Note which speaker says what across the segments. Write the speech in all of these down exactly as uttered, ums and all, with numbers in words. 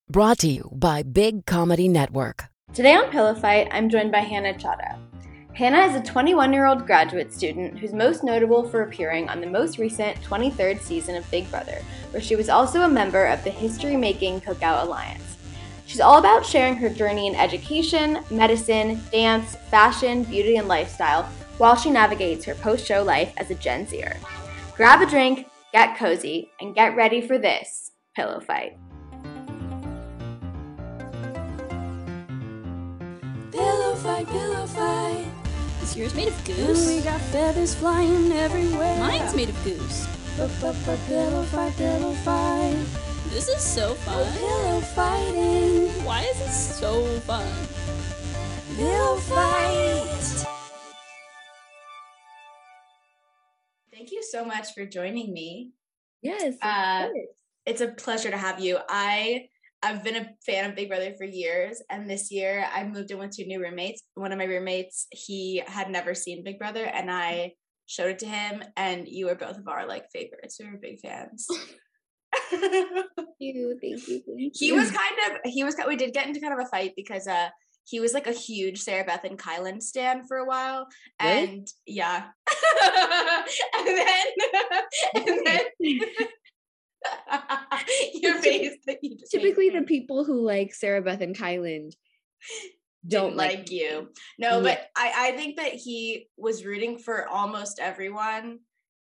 Speaker 1: Brought to you by Big Comedy Network.
Speaker 2: Today on Pillow Fight, I'm joined by Hannah Chadha. Hannah is a twenty-one-year-old graduate student who's most notable for appearing on the most recent twenty-third season of Big Brother, where she was also a member of the history-making Cookout Alliance. She's all about sharing her journey in education, medicine, dance, fashion, beauty, and lifestyle while she navigates her post-show life as a Gen Zer. Grab a drink, get cozy, and get ready for this Pillow Fight.
Speaker 3: Pillow fight, pillow fight.
Speaker 4: Is yours made of goose?
Speaker 3: And we got feathers flying everywhere.
Speaker 4: Mine's made of goose.
Speaker 3: Pillow fight, pillow fight.
Speaker 4: This is so fun.
Speaker 3: Pillow fighting.
Speaker 4: Why is it so fun?
Speaker 3: Pillow fight.
Speaker 5: Thank you so much for joining me.
Speaker 2: Yes,
Speaker 5: uh, it's a pleasure to have you. I I've been a fan of Big Brother for years, and this year I moved in with two new roommates. One of my roommates, he had never seen Big Brother, and I showed it to him, and you were both of our like favorites. We were big fans.
Speaker 2: Thank you, thank you, thank you.
Speaker 5: He was kind of he was we did get into kind of a fight because uh he was like a huge Sarah Beth and Kylan stan for a while, and
Speaker 2: really?
Speaker 5: yeah, and then and then. Your face that you just
Speaker 2: typically the people who like Sarah Beth and Kylan don't
Speaker 5: like,
Speaker 2: like
Speaker 5: you. No,
Speaker 2: yeah.
Speaker 5: but I, I think that he was rooting for almost everyone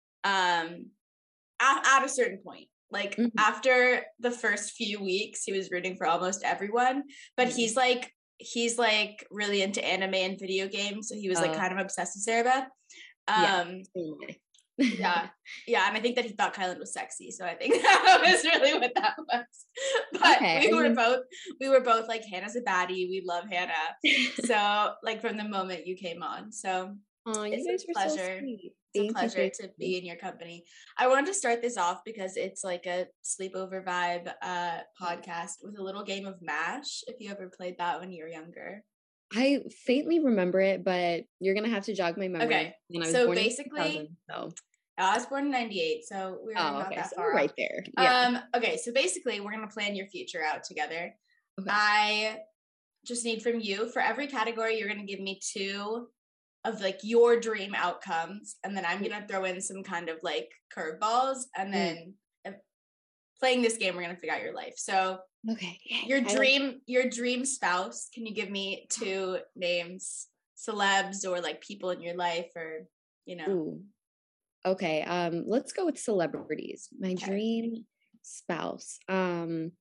Speaker 5: um at, at a certain point. Like mm-hmm. after the first few weeks, he was rooting for almost everyone. But mm-hmm. he's like he's like really into anime and video games, so he was like uh, kind of obsessed with Sarah Beth. Um
Speaker 2: yeah.
Speaker 5: yeah yeah and I think that he thought Kylan was sexy, so I think that was really what that was. But okay. we were both we were both like, Hannah's a baddie, we love Hannah. So like from the moment you came on, so
Speaker 2: oh, you
Speaker 5: it's
Speaker 2: guys
Speaker 5: a pleasure
Speaker 2: so sweet.
Speaker 5: It's a pleasure to be in your company. I wanted to start this off because it's like a sleepover vibe uh podcast with a little game of MASH, if you ever played that when you were younger.
Speaker 2: I faintly remember it, but you're gonna have to jog my memory.
Speaker 5: Okay,
Speaker 2: and I was
Speaker 5: so
Speaker 2: born
Speaker 5: basically,
Speaker 2: in so.
Speaker 5: I was born in ninety-eight, so we were
Speaker 2: oh,
Speaker 5: not
Speaker 2: okay.
Speaker 5: that
Speaker 2: so
Speaker 5: far.
Speaker 2: Right there. Yeah.
Speaker 5: Um. Okay, so basically, we're gonna plan your future out together.
Speaker 2: Okay.
Speaker 5: I just need from you, for every category, you're gonna give me two of like your dream outcomes, and then I'm gonna throw in some kind of like curveballs, and then mm. playing this game, we're gonna figure out your life. So.
Speaker 2: Okay.
Speaker 5: Your dream, like- your dream spouse. Can you give me two names, celebs or like people in your life, or you know?
Speaker 2: Ooh. Okay. Um, let's go with celebrities. My
Speaker 5: okay.
Speaker 2: dream spouse. Um,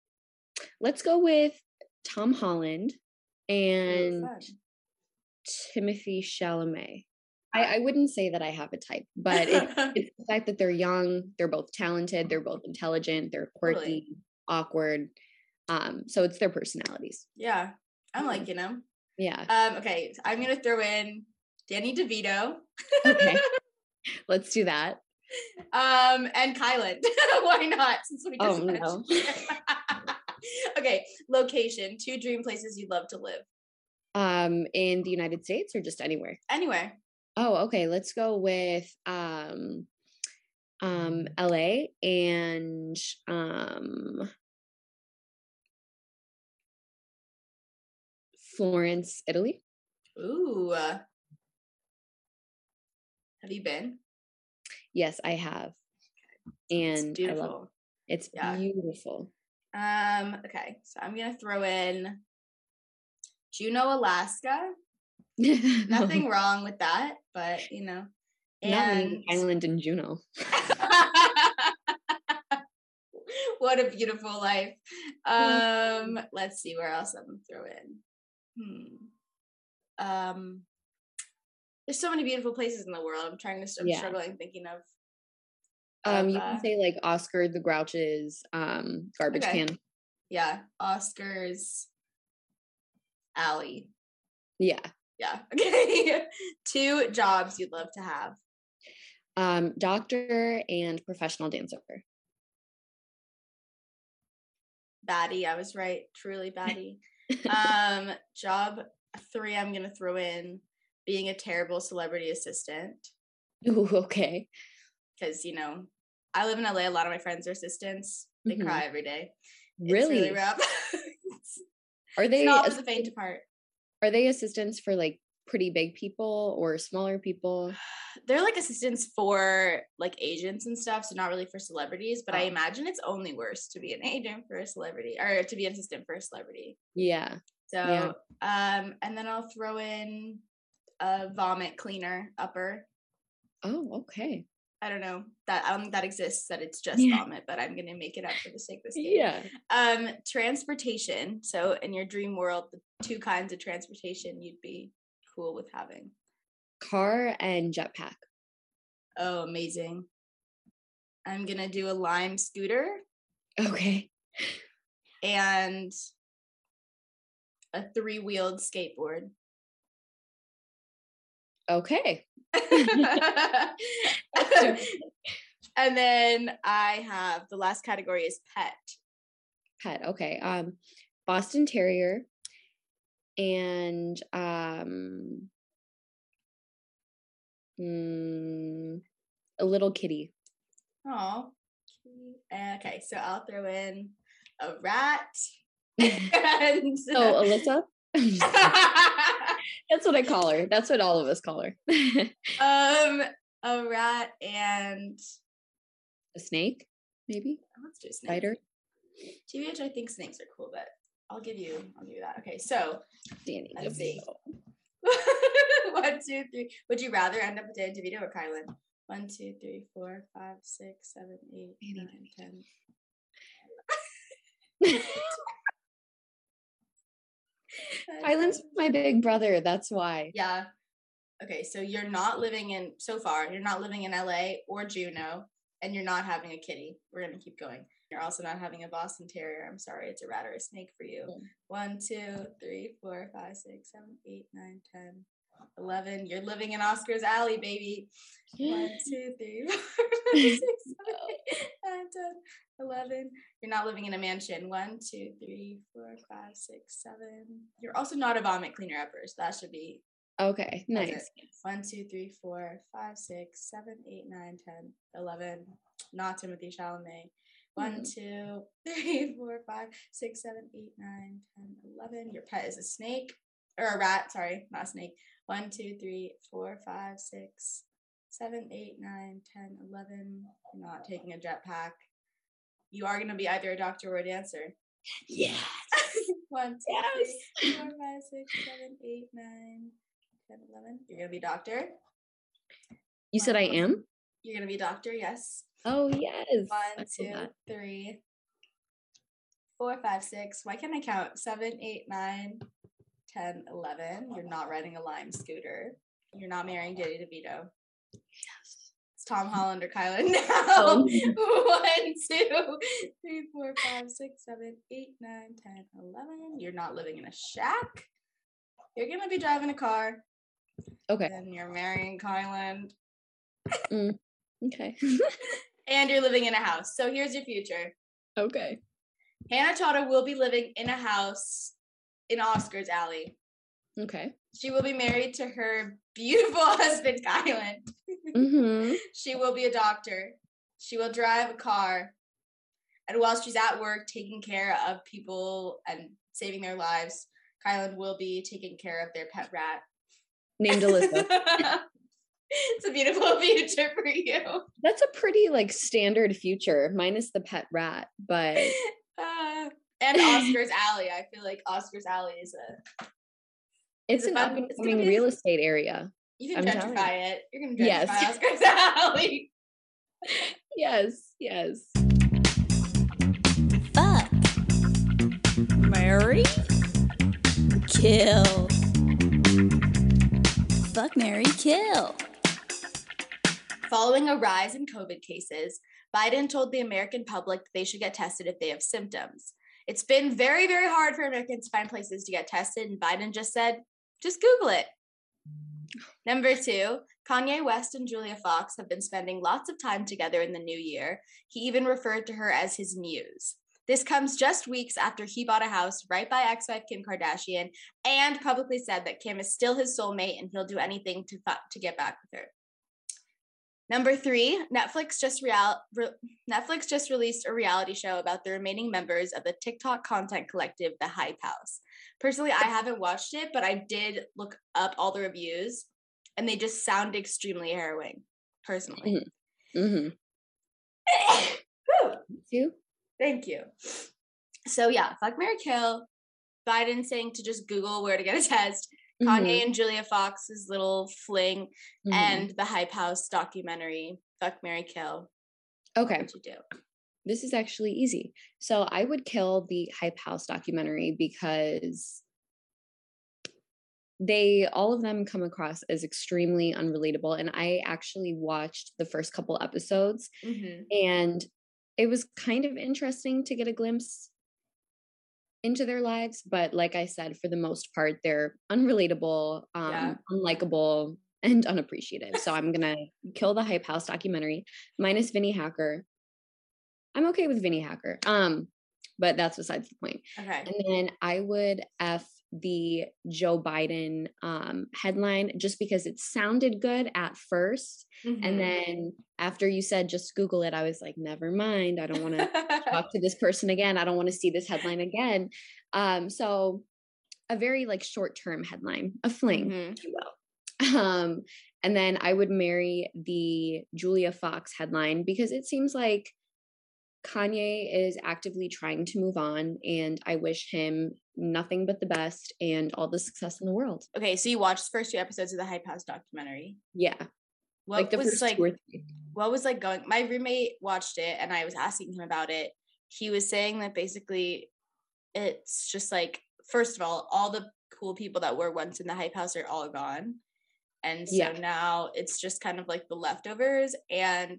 Speaker 2: let's go with Tom Holland and
Speaker 5: Ooh,
Speaker 2: Timothée Chalamet. I, I wouldn't say that I have a type, but it, it's the fact that they're young, they're both talented, they're both intelligent, they're quirky. Totally. Awkward, um so it's their personalities.
Speaker 5: Yeah, I'm liking them.
Speaker 2: Yeah.
Speaker 5: Um okay, so I'm gonna throw in Danny DeVito.
Speaker 2: Okay, let's do that.
Speaker 5: Um and Kylan. Why not, since we just
Speaker 2: oh no.
Speaker 5: Okay, location, two dream places you'd love to live.
Speaker 2: Um in the United States or just anywhere?
Speaker 5: Anywhere.
Speaker 2: Oh, okay, let's go with um um L A and um Florence, Italy.
Speaker 5: Ooh. Have you been?
Speaker 2: Yes, I have. And
Speaker 5: it's beautiful.
Speaker 2: I love it. It's yeah. beautiful.
Speaker 5: Um okay, so I'm going to throw in Juneau, Alaska. Nothing wrong with that, but you know. And
Speaker 2: Island in Juneau.
Speaker 5: What a beautiful life. Um, let's see where else I'm gonna throw in. Hmm. Um, there's so many beautiful places in the world. I'm trying to. I'm yeah. struggling thinking of.
Speaker 2: Um,
Speaker 5: of,
Speaker 2: you can
Speaker 5: uh,
Speaker 2: say like Oscar the Grouch's um garbage
Speaker 5: okay.
Speaker 2: can.
Speaker 5: Yeah, Oscar's alley.
Speaker 2: Yeah.
Speaker 5: Yeah. Okay. Two jobs you'd love to have.
Speaker 2: Um, doctor and professional dancer.
Speaker 5: Baddie, I was right. Truly baddie. um, job three, I'm gonna throw in being a terrible celebrity assistant.
Speaker 2: Ooh, okay.
Speaker 5: Because, you know, I live in L A. A lot of my friends are assistants. They mm-hmm. cry every day.
Speaker 6: Really?
Speaker 5: It's really rough.
Speaker 6: Are they
Speaker 5: It's not for the
Speaker 6: assi-
Speaker 5: faint of heart.
Speaker 6: are they assistants for like pretty big people or smaller people?
Speaker 5: They're like assistants for like agents and stuff, so not really for celebrities. But I
Speaker 6: Oh.
Speaker 5: imagine it's only worse to be an agent for a celebrity or to be an assistant for a celebrity.
Speaker 6: Yeah.
Speaker 5: So,
Speaker 6: Yeah.
Speaker 5: um, and then I'll throw in a vomit cleaner upper.
Speaker 6: Oh, okay.
Speaker 5: I don't know that I don't think that exists. That it's just
Speaker 6: Yeah.
Speaker 5: vomit, but I'm gonna make it up for the sake of this game.
Speaker 6: Yeah.
Speaker 5: Um, transportation. So, in your dream world, the two kinds of transportation you'd be cool with having.
Speaker 6: Car and jetpack.
Speaker 5: Oh, amazing! I'm gonna do a Lime scooter
Speaker 6: Okay.
Speaker 5: and a three-wheeled skateboard.
Speaker 6: Okay.
Speaker 5: And then I have the last category is pet.
Speaker 6: Pet. Okay. Um, Boston Terrier and um, mm, a little kitty.
Speaker 5: Oh, okay. So I'll throw in a rat and
Speaker 6: Oh, Alyssa. That's what I call her. That's what all of us call her.
Speaker 5: um a rat and
Speaker 6: A snake, maybe
Speaker 5: let's do a snake.
Speaker 6: spider.
Speaker 5: T B H, I think snakes are cool, but I'll give you I'll give you that. Okay, so
Speaker 6: Danny
Speaker 5: Let's see.
Speaker 6: DeVito.
Speaker 5: one, two, three. Would you rather end up with Danny DeVito or Kylan? One, two, three, four, five, six, seven, eight,
Speaker 6: Danny
Speaker 5: nine, ten.
Speaker 6: Kylan's my big brother. That's why.
Speaker 5: Yeah. Okay, so you're not living in so far. You're not living in L A or Juneau, and you're not having a kitty. We're gonna keep going. You're also not having a Boston Terrier. I'm sorry, it's a rat or a snake for you.
Speaker 6: Mm.
Speaker 5: One, two, three, four, five, six, seven, eight, nine, ten, eleven. You're living in Oscar's Alley, baby. One, two, three, four, five, six, seven, eight, nine, ten, eleven. You're not living in a mansion. One, two, three, four, five, six, seven. You're also not a vomit cleaner upper, so that should be
Speaker 6: Okay,
Speaker 5: that's
Speaker 6: nice.
Speaker 5: it. One, two, three, four, five, six, seven, eight, nine, ten, eleven. Not Timothy Chalamet. One,
Speaker 6: Mhm.
Speaker 5: two, three, four, five, six, seven, eight, nine, ten, eleven. Your pet is a snake or a rat. Sorry, not a snake. One, two, three, four, five, six, seven, eight, nine, ten, eleven. You're not taking a jetpack. You are going to be either a doctor or a dancer.
Speaker 6: Yeah.
Speaker 5: One, two,
Speaker 6: Yes.
Speaker 5: three, four, five, six, seven, eight, nine, ten, eleven. You're going to be a doctor.
Speaker 6: You said I am?
Speaker 5: You're going to be a doctor, yes.
Speaker 6: Oh, yes. I
Speaker 5: One,
Speaker 6: love
Speaker 5: two,
Speaker 6: that.
Speaker 5: three, four, five, six. Why can't I count? Seven, eight, nine, ten, eleven. You're not riding a Lime scooter. You're not marrying Danny DeVito.
Speaker 6: Yes.
Speaker 5: It's Tom Holland or Kylan now.
Speaker 6: Oh.
Speaker 5: One, two, three, four, five, six, seven, eight, nine, ten, eleven. You're not living in a shack. You're gonna be driving a car.
Speaker 6: Okay.
Speaker 5: And you're marrying Kylan.
Speaker 6: Mm. Okay.
Speaker 5: And you're living in a house. So here's your future.
Speaker 6: Okay.
Speaker 5: Hannah Chada will be living in a house in Oscar's Alley.
Speaker 6: Okay.
Speaker 5: She will be married to her beautiful husband, Kylan.
Speaker 6: Mm-hmm.
Speaker 5: She will be a doctor. She will drive a car. And while she's at work taking care of people and saving their lives, Kylan will be taking care of their pet rat.
Speaker 6: Named Alyssa.
Speaker 5: It's a beautiful future for you.
Speaker 6: That's a pretty like standard future, minus the pet rat, but
Speaker 5: Uh, and Oscar's Alley. I feel like Oscar's Alley is a
Speaker 6: it's
Speaker 5: It's
Speaker 6: an
Speaker 5: fun-
Speaker 6: up and
Speaker 5: it's gonna
Speaker 6: coming
Speaker 5: be-
Speaker 6: real estate area.
Speaker 5: you can
Speaker 6: I'm telling
Speaker 5: gentrify it. You're gonna gentrify
Speaker 6: Yes.
Speaker 5: Oscar's Alley.
Speaker 6: Yes, yes.
Speaker 4: Fuck. Marry. Kill. Fuck, marry, kill.
Speaker 5: Following a rise in COVID cases, Biden told the American public that they should get tested if they have symptoms. It's been very, very hard for Americans to find places to get tested, and Biden just said, just Google it. Number two, Kanye West and Julia Fox have been spending lots of time together in the new year. He even referred to her as his muse. This comes just weeks after he bought a house right by ex-wife Kim Kardashian and publicly said that Kim is still his soulmate and he'll do anything to, to get back with her. Number three, Netflix just real re- Netflix just released a reality show about the remaining members of the TikTok content collective, The Hype House. Personally, I haven't watched it, but I did look up all the reviews, and they just sound extremely harrowing. Personally,
Speaker 6: Mm-hmm.
Speaker 5: Whew.
Speaker 6: You?
Speaker 5: Thank you. So yeah, fuck, marry, kill. Biden saying to just Google where to get a test. Kanye and Julia Fox's little fling,
Speaker 6: Mm-hmm.
Speaker 5: and the Hype House documentary, Fuck, Marry, Kill.
Speaker 6: Okay.
Speaker 5: What'd you do?
Speaker 6: This is actually easy. So I would kill the Hype House documentary because they, all of them come across as extremely unrelatable. And I actually watched the first couple episodes,
Speaker 5: Mm-hmm.
Speaker 6: and it was kind of interesting to get a glimpse into their lives. But like I said, for the most part, they're unrelatable, um,
Speaker 5: Yeah.
Speaker 6: unlikable, and unappreciative. So I'm going to kill the Hype House documentary, minus Vinnie Hacker. I'm okay with Vinnie Hacker, um, but that's besides the point.
Speaker 5: Okay.
Speaker 6: And then I would F the Joe Biden um, headline just because it sounded good at first.
Speaker 5: Mm-hmm.
Speaker 6: And then after you said, just Google it, I was like, never mind. I don't want to talk to this person again. I don't want to see this headline again. Um, so a very like short-term headline, a fling,
Speaker 5: Mhm.
Speaker 6: if you will. Um, and then I would marry the Julia Fox headline because it seems like Kanye is actively trying to move on, and I wish him nothing but the best and all the success in the world.
Speaker 5: Okay, so you watched the first two episodes of the Hype House documentary.
Speaker 6: Yeah.
Speaker 5: What
Speaker 6: like the
Speaker 5: was
Speaker 6: first
Speaker 5: like
Speaker 6: two or three.
Speaker 5: what was like going my roommate watched it and I was asking him about it. He was saying that basically it's just like, first of all, all the cool people that were once in the Hype House are all gone. And so
Speaker 6: Yeah.
Speaker 5: now it's just kind of like the leftovers, and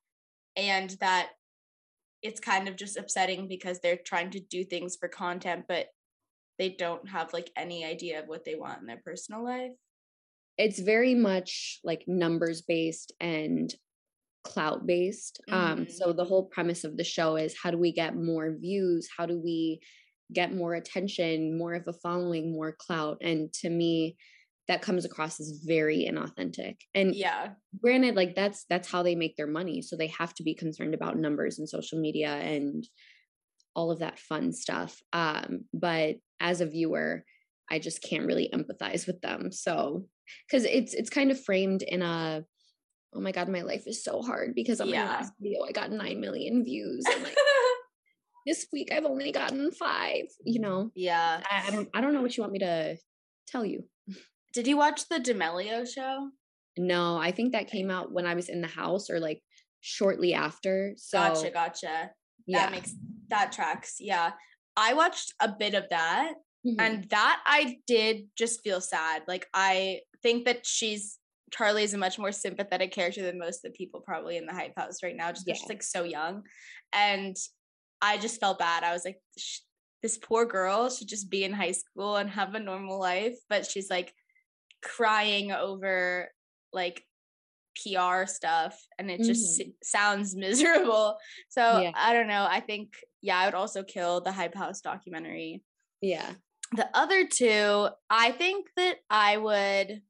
Speaker 5: and that it's kind of just upsetting because they're trying to do things for content, but they don't have like any idea of what they want in their personal life.
Speaker 6: It's very much like numbers based and clout based. Um,
Speaker 5: Mhm.
Speaker 6: so the whole premise of the show is, how do we get more views? How do we get more attention, more of a following, more clout? And to me, that comes across as very inauthentic. And
Speaker 5: Yeah.
Speaker 6: granted, like that's that's how they make their money. So they have to be concerned about numbers and social media and all of that fun stuff. Um, but as a viewer, I just can't really empathize with them. So because it's it's kind of framed in a, oh my God, my life is so hard because on
Speaker 5: Yeah.
Speaker 6: my last video I got nine million views. And like this week I've only gotten five, you know.
Speaker 5: Yeah.
Speaker 6: I, I don't I don't know what you want me to tell you.
Speaker 5: Did you watch the D'Amelio show?
Speaker 6: No, I think that came out when I was in the house or like shortly after. So
Speaker 5: Gotcha, gotcha.
Speaker 6: yeah.
Speaker 5: That makes that tracks. Yeah. I watched a bit of that,
Speaker 6: Mhm.
Speaker 5: and that I did just feel sad. Like, I think that she's Charlie is a much more sympathetic character than most of the people probably in the Hype House right now, just because
Speaker 6: Yeah.
Speaker 5: she's like so young. And I just felt bad. I was like, sh- this poor girl should just be in high school and have a normal life, but she's like crying over like P R stuff, and it just
Speaker 6: Mhm.
Speaker 5: s- sounds miserable. So
Speaker 6: Yeah.
Speaker 5: I don't know. I think, yeah, I would also kill the Hype House documentary.
Speaker 6: Yeah.
Speaker 5: The other two, I think that I would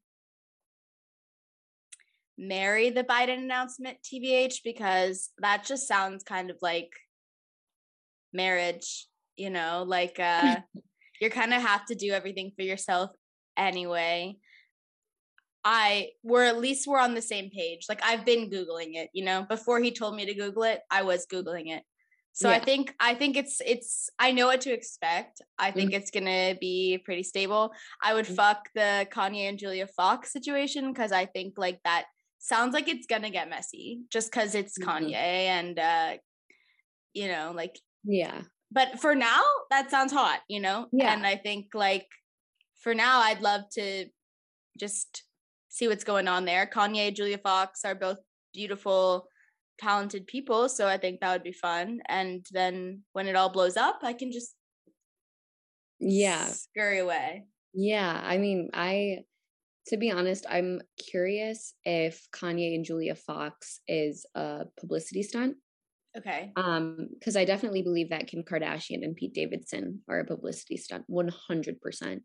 Speaker 5: marry the Biden announcement, T B H, because that just sounds kind of like marriage, you know, like uh you're kind of have to do everything for yourself anyway. I we're at least we're on the same page. Like, I've been Googling it, you know, before he told me to Google it, I was Googling it. So I
Speaker 6: Yeah.
Speaker 5: think I think it's it's I know what to expect. I think
Speaker 6: Mhm.
Speaker 5: it's gonna be pretty stable. I would
Speaker 6: Mhm.
Speaker 5: fuck the Kanye and Julia Fox situation because I think like that sounds like it's gonna get messy just because it's
Speaker 6: Mhm.
Speaker 5: Kanye and uh you know, like,
Speaker 6: Yeah.
Speaker 5: but for now that sounds hot, you know?
Speaker 6: Yeah.
Speaker 5: And I think like for now I'd love to just see what's going on there. Kanye, Julia Fox are both beautiful, talented people, so I think that would be fun. And then when it all blows up, I can just
Speaker 6: Yeah.
Speaker 5: scurry away.
Speaker 6: Yeah. I mean, I, to be honest, I'm curious if Kanye and Julia Fox is a publicity stunt.
Speaker 5: Okay.
Speaker 6: Um, because I definitely believe that Kim Kardashian and Pete Davidson are a publicity stunt, one hundred percent.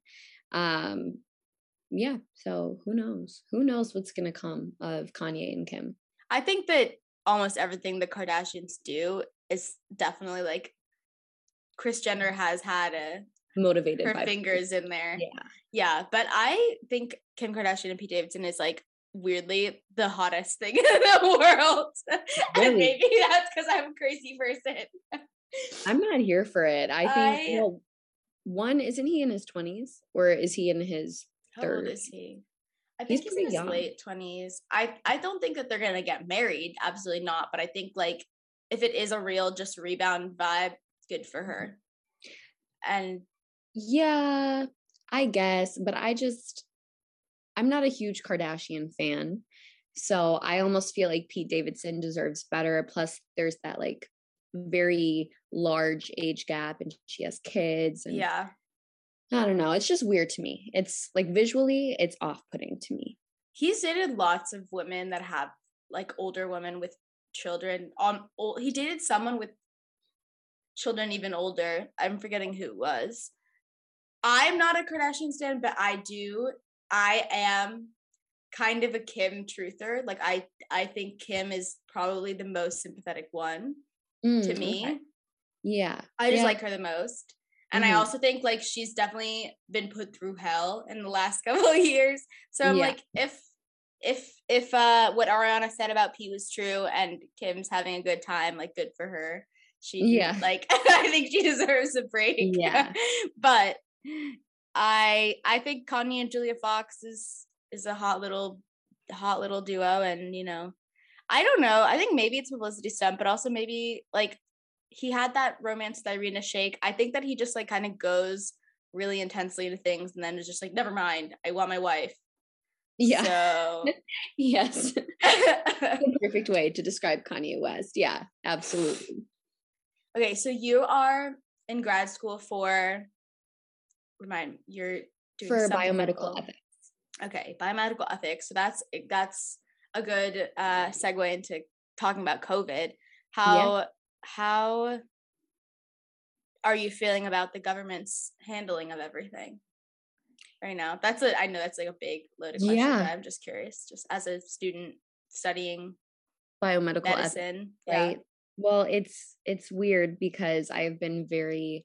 Speaker 6: Um, yeah. So who knows? Who knows what's gonna come of Kanye and Kim?
Speaker 2: I think that almost everything the Kardashians do is definitely like Kris Jenner has had a
Speaker 6: Motivated
Speaker 2: her
Speaker 6: by
Speaker 2: fingers in there.
Speaker 6: Yeah.
Speaker 2: Yeah, but I think Kim Kardashian and Pete Davidson is like weirdly the hottest thing in the world.
Speaker 6: Really?
Speaker 2: And maybe that's because I'm a crazy person.
Speaker 6: I'm not here for it. I think
Speaker 2: I-
Speaker 6: well, one, isn't he in his twenties or is he in his
Speaker 2: How old
Speaker 6: third?
Speaker 2: is he? I
Speaker 6: He's
Speaker 2: think he's, in
Speaker 6: pretty
Speaker 2: his
Speaker 6: young.
Speaker 2: late twenties. I I don't think that they're gonna get married. Absolutely not. But I think like if it is a real just rebound vibe, it's good for her. And
Speaker 6: Yeah, I guess, but I just I'm not a huge Kardashian fan. So I almost feel like Pete Davidson deserves better. Plus there's that like very large age gap and she has kids and
Speaker 2: yeah,
Speaker 6: I don't know. It's just weird to me. It's like visually it's off-putting to me.
Speaker 2: he's dated lots of women that have like older women with children. On old, he dated someone with children even older. I'm forgetting who it was. I'm not a Kardashian stan, but I do. I am kind of a Kim truther. Like I, I think Kim is probably the most sympathetic one
Speaker 6: Mm,
Speaker 2: to me.
Speaker 6: okay. Yeah.
Speaker 2: I just
Speaker 6: Yeah.
Speaker 2: like her the most. And I
Speaker 6: Mhm.
Speaker 2: also think like she's definitely been put through hell in the last couple of years. So I'm
Speaker 6: Yeah.
Speaker 2: like, if if if uh what Ariana said about Pete was true and Kim's having a good time, like good for her. She
Speaker 6: Yeah.
Speaker 2: like I think she deserves a break.
Speaker 6: Yeah.
Speaker 2: But I I think Kanye and Julia Fox is is a hot little hot little duo, and you know, I don't know. I think maybe it's publicity stunt, but also maybe like he had that romance with Irina Shayk. I think that he just like kind of goes really intensely into things and then is just like, never mind, I want my wife.
Speaker 6: Yeah.
Speaker 2: So
Speaker 6: Yes. The perfect way to describe Kanye West. Yeah, absolutely.
Speaker 2: okay, so you are in grad school for remind you're doing
Speaker 6: For
Speaker 2: something
Speaker 6: biomedical
Speaker 2: medical.
Speaker 6: ethics.
Speaker 2: Okay, biomedical ethics. So that's that's a good uh segue into talking about COVID. How how are you feeling about the government's handling of everything right now? That's a I know that's like a big loaded question,
Speaker 6: Yeah.
Speaker 2: but I'm just curious, just as a student studying
Speaker 6: Biomedical ethics,
Speaker 2: medicine.
Speaker 6: right? Well, it's it's weird because I've been very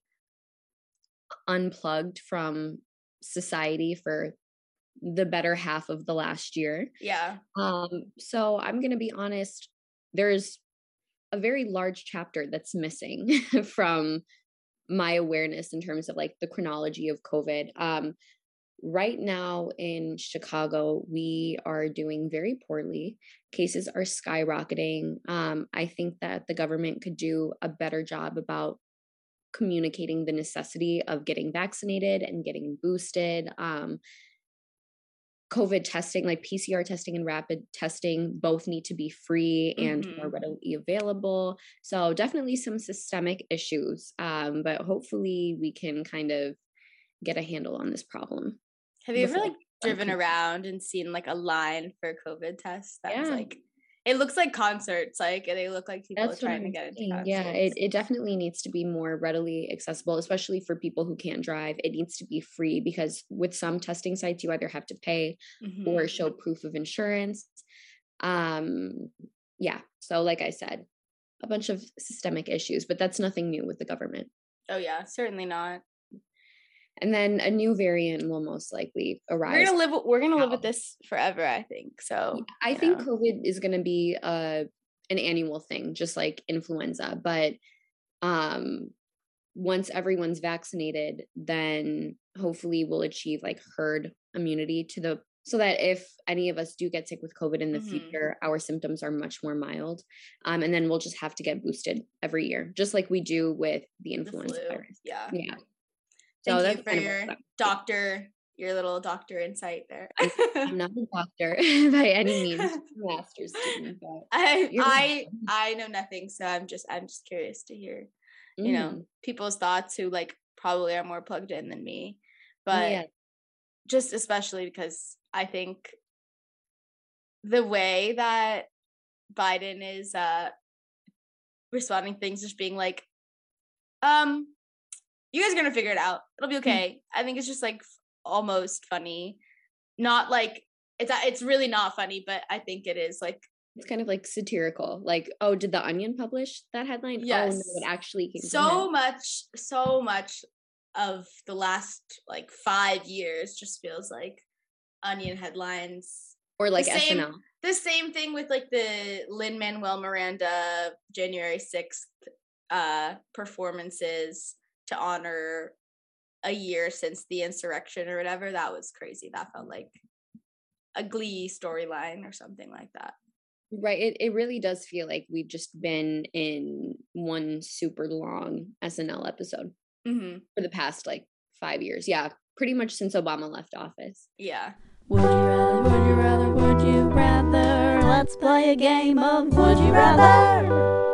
Speaker 6: unplugged from society for the better half of the last year.
Speaker 2: Yeah.
Speaker 6: Um, so I'm gonna be honest, there's a very large chapter that's missing from my awareness in terms of like the chronology of COVID. Um, right now in Chicago, we are doing very poorly. Cases are skyrocketing. Um, I think that the government could do a better job about communicating the necessity of getting vaccinated and getting boosted. Um, COVID testing, like P C R testing and rapid testing, both need to be free and
Speaker 2: Mhm.
Speaker 6: more readily available. So definitely some systemic issues, um, but hopefully we can kind of get a handle on this problem.
Speaker 2: Have you ever
Speaker 6: before
Speaker 2: like driven
Speaker 6: people-
Speaker 2: around and seen like a line for COVID tests? That's
Speaker 6: Yeah.
Speaker 2: like it looks like concerts, like they look like people
Speaker 6: That's
Speaker 2: are
Speaker 6: what
Speaker 2: trying to
Speaker 6: I'm
Speaker 2: get into
Speaker 6: saying.
Speaker 2: concerts.
Speaker 6: Yeah, it, it definitely needs to be more readily accessible, especially for people who can't drive. It needs to be free because with some testing sites, you either have to pay
Speaker 2: Mhm.
Speaker 6: or show proof of insurance. Um, yeah. So like I said, a bunch of systemic issues, but that's nothing new with the government.
Speaker 2: Oh yeah, certainly not.
Speaker 6: And then a new variant will most likely
Speaker 2: We're
Speaker 6: arise.
Speaker 2: gonna live. We're gonna live with
Speaker 6: How?
Speaker 2: this forever, I think. So
Speaker 6: I
Speaker 2: you
Speaker 6: think
Speaker 2: know.
Speaker 6: COVID is going to be a an annual thing, just like influenza. But um, once everyone's vaccinated, then hopefully we'll achieve like herd immunity to the so that if any of us do get sick with COVID in the
Speaker 2: Mhm.
Speaker 6: future, our symptoms are much more mild. Um, and then we'll just have to get boosted every year, just like we do with the
Speaker 2: The
Speaker 6: influenza
Speaker 2: flu.
Speaker 6: virus.
Speaker 2: Yeah.
Speaker 6: Yeah.
Speaker 2: Thank
Speaker 6: So
Speaker 2: you
Speaker 6: that's
Speaker 2: for
Speaker 6: kind of
Speaker 2: your
Speaker 6: what's up.
Speaker 2: doctor, your little doctor insight there.
Speaker 6: I'm not a doctor by any means, just a master's student, but
Speaker 2: I
Speaker 6: you're
Speaker 2: I
Speaker 6: welcome.
Speaker 2: I know nothing, so I'm just I'm just curious to hear, you know,
Speaker 6: Mm,
Speaker 2: people's thoughts who like probably are more plugged in than me. But
Speaker 6: yeah.
Speaker 2: just especially because I think the way that Biden is uh responding to things, just being like, um, you guys are gonna figure it out. It'll be okay. I think it's just like f- almost funny. Not like it's it's really not funny, but I think it is like
Speaker 6: It's kind of like satirical. Like, oh, did the Onion publish that headline?
Speaker 5: Yes.
Speaker 6: Oh no, it actually came.
Speaker 5: So much, so much of the last like five years just feels like Onion headlines.
Speaker 6: Or like
Speaker 5: the
Speaker 6: S N L.
Speaker 5: Same, the same thing with like the Lin-Manuel Miranda January sixth uh, performances to honor a year since the insurrection or whatever. That was crazy. That felt like a Glee storyline or something like that.
Speaker 6: Right. It it really does feel like we've just been in one super long S N L episode
Speaker 5: Mm-hmm.
Speaker 6: for the past like five years. Yeah, pretty much since Obama left office.
Speaker 5: Yeah.
Speaker 3: Would you rather, would you rather, would you rather? Let's play a game of Would You Rather.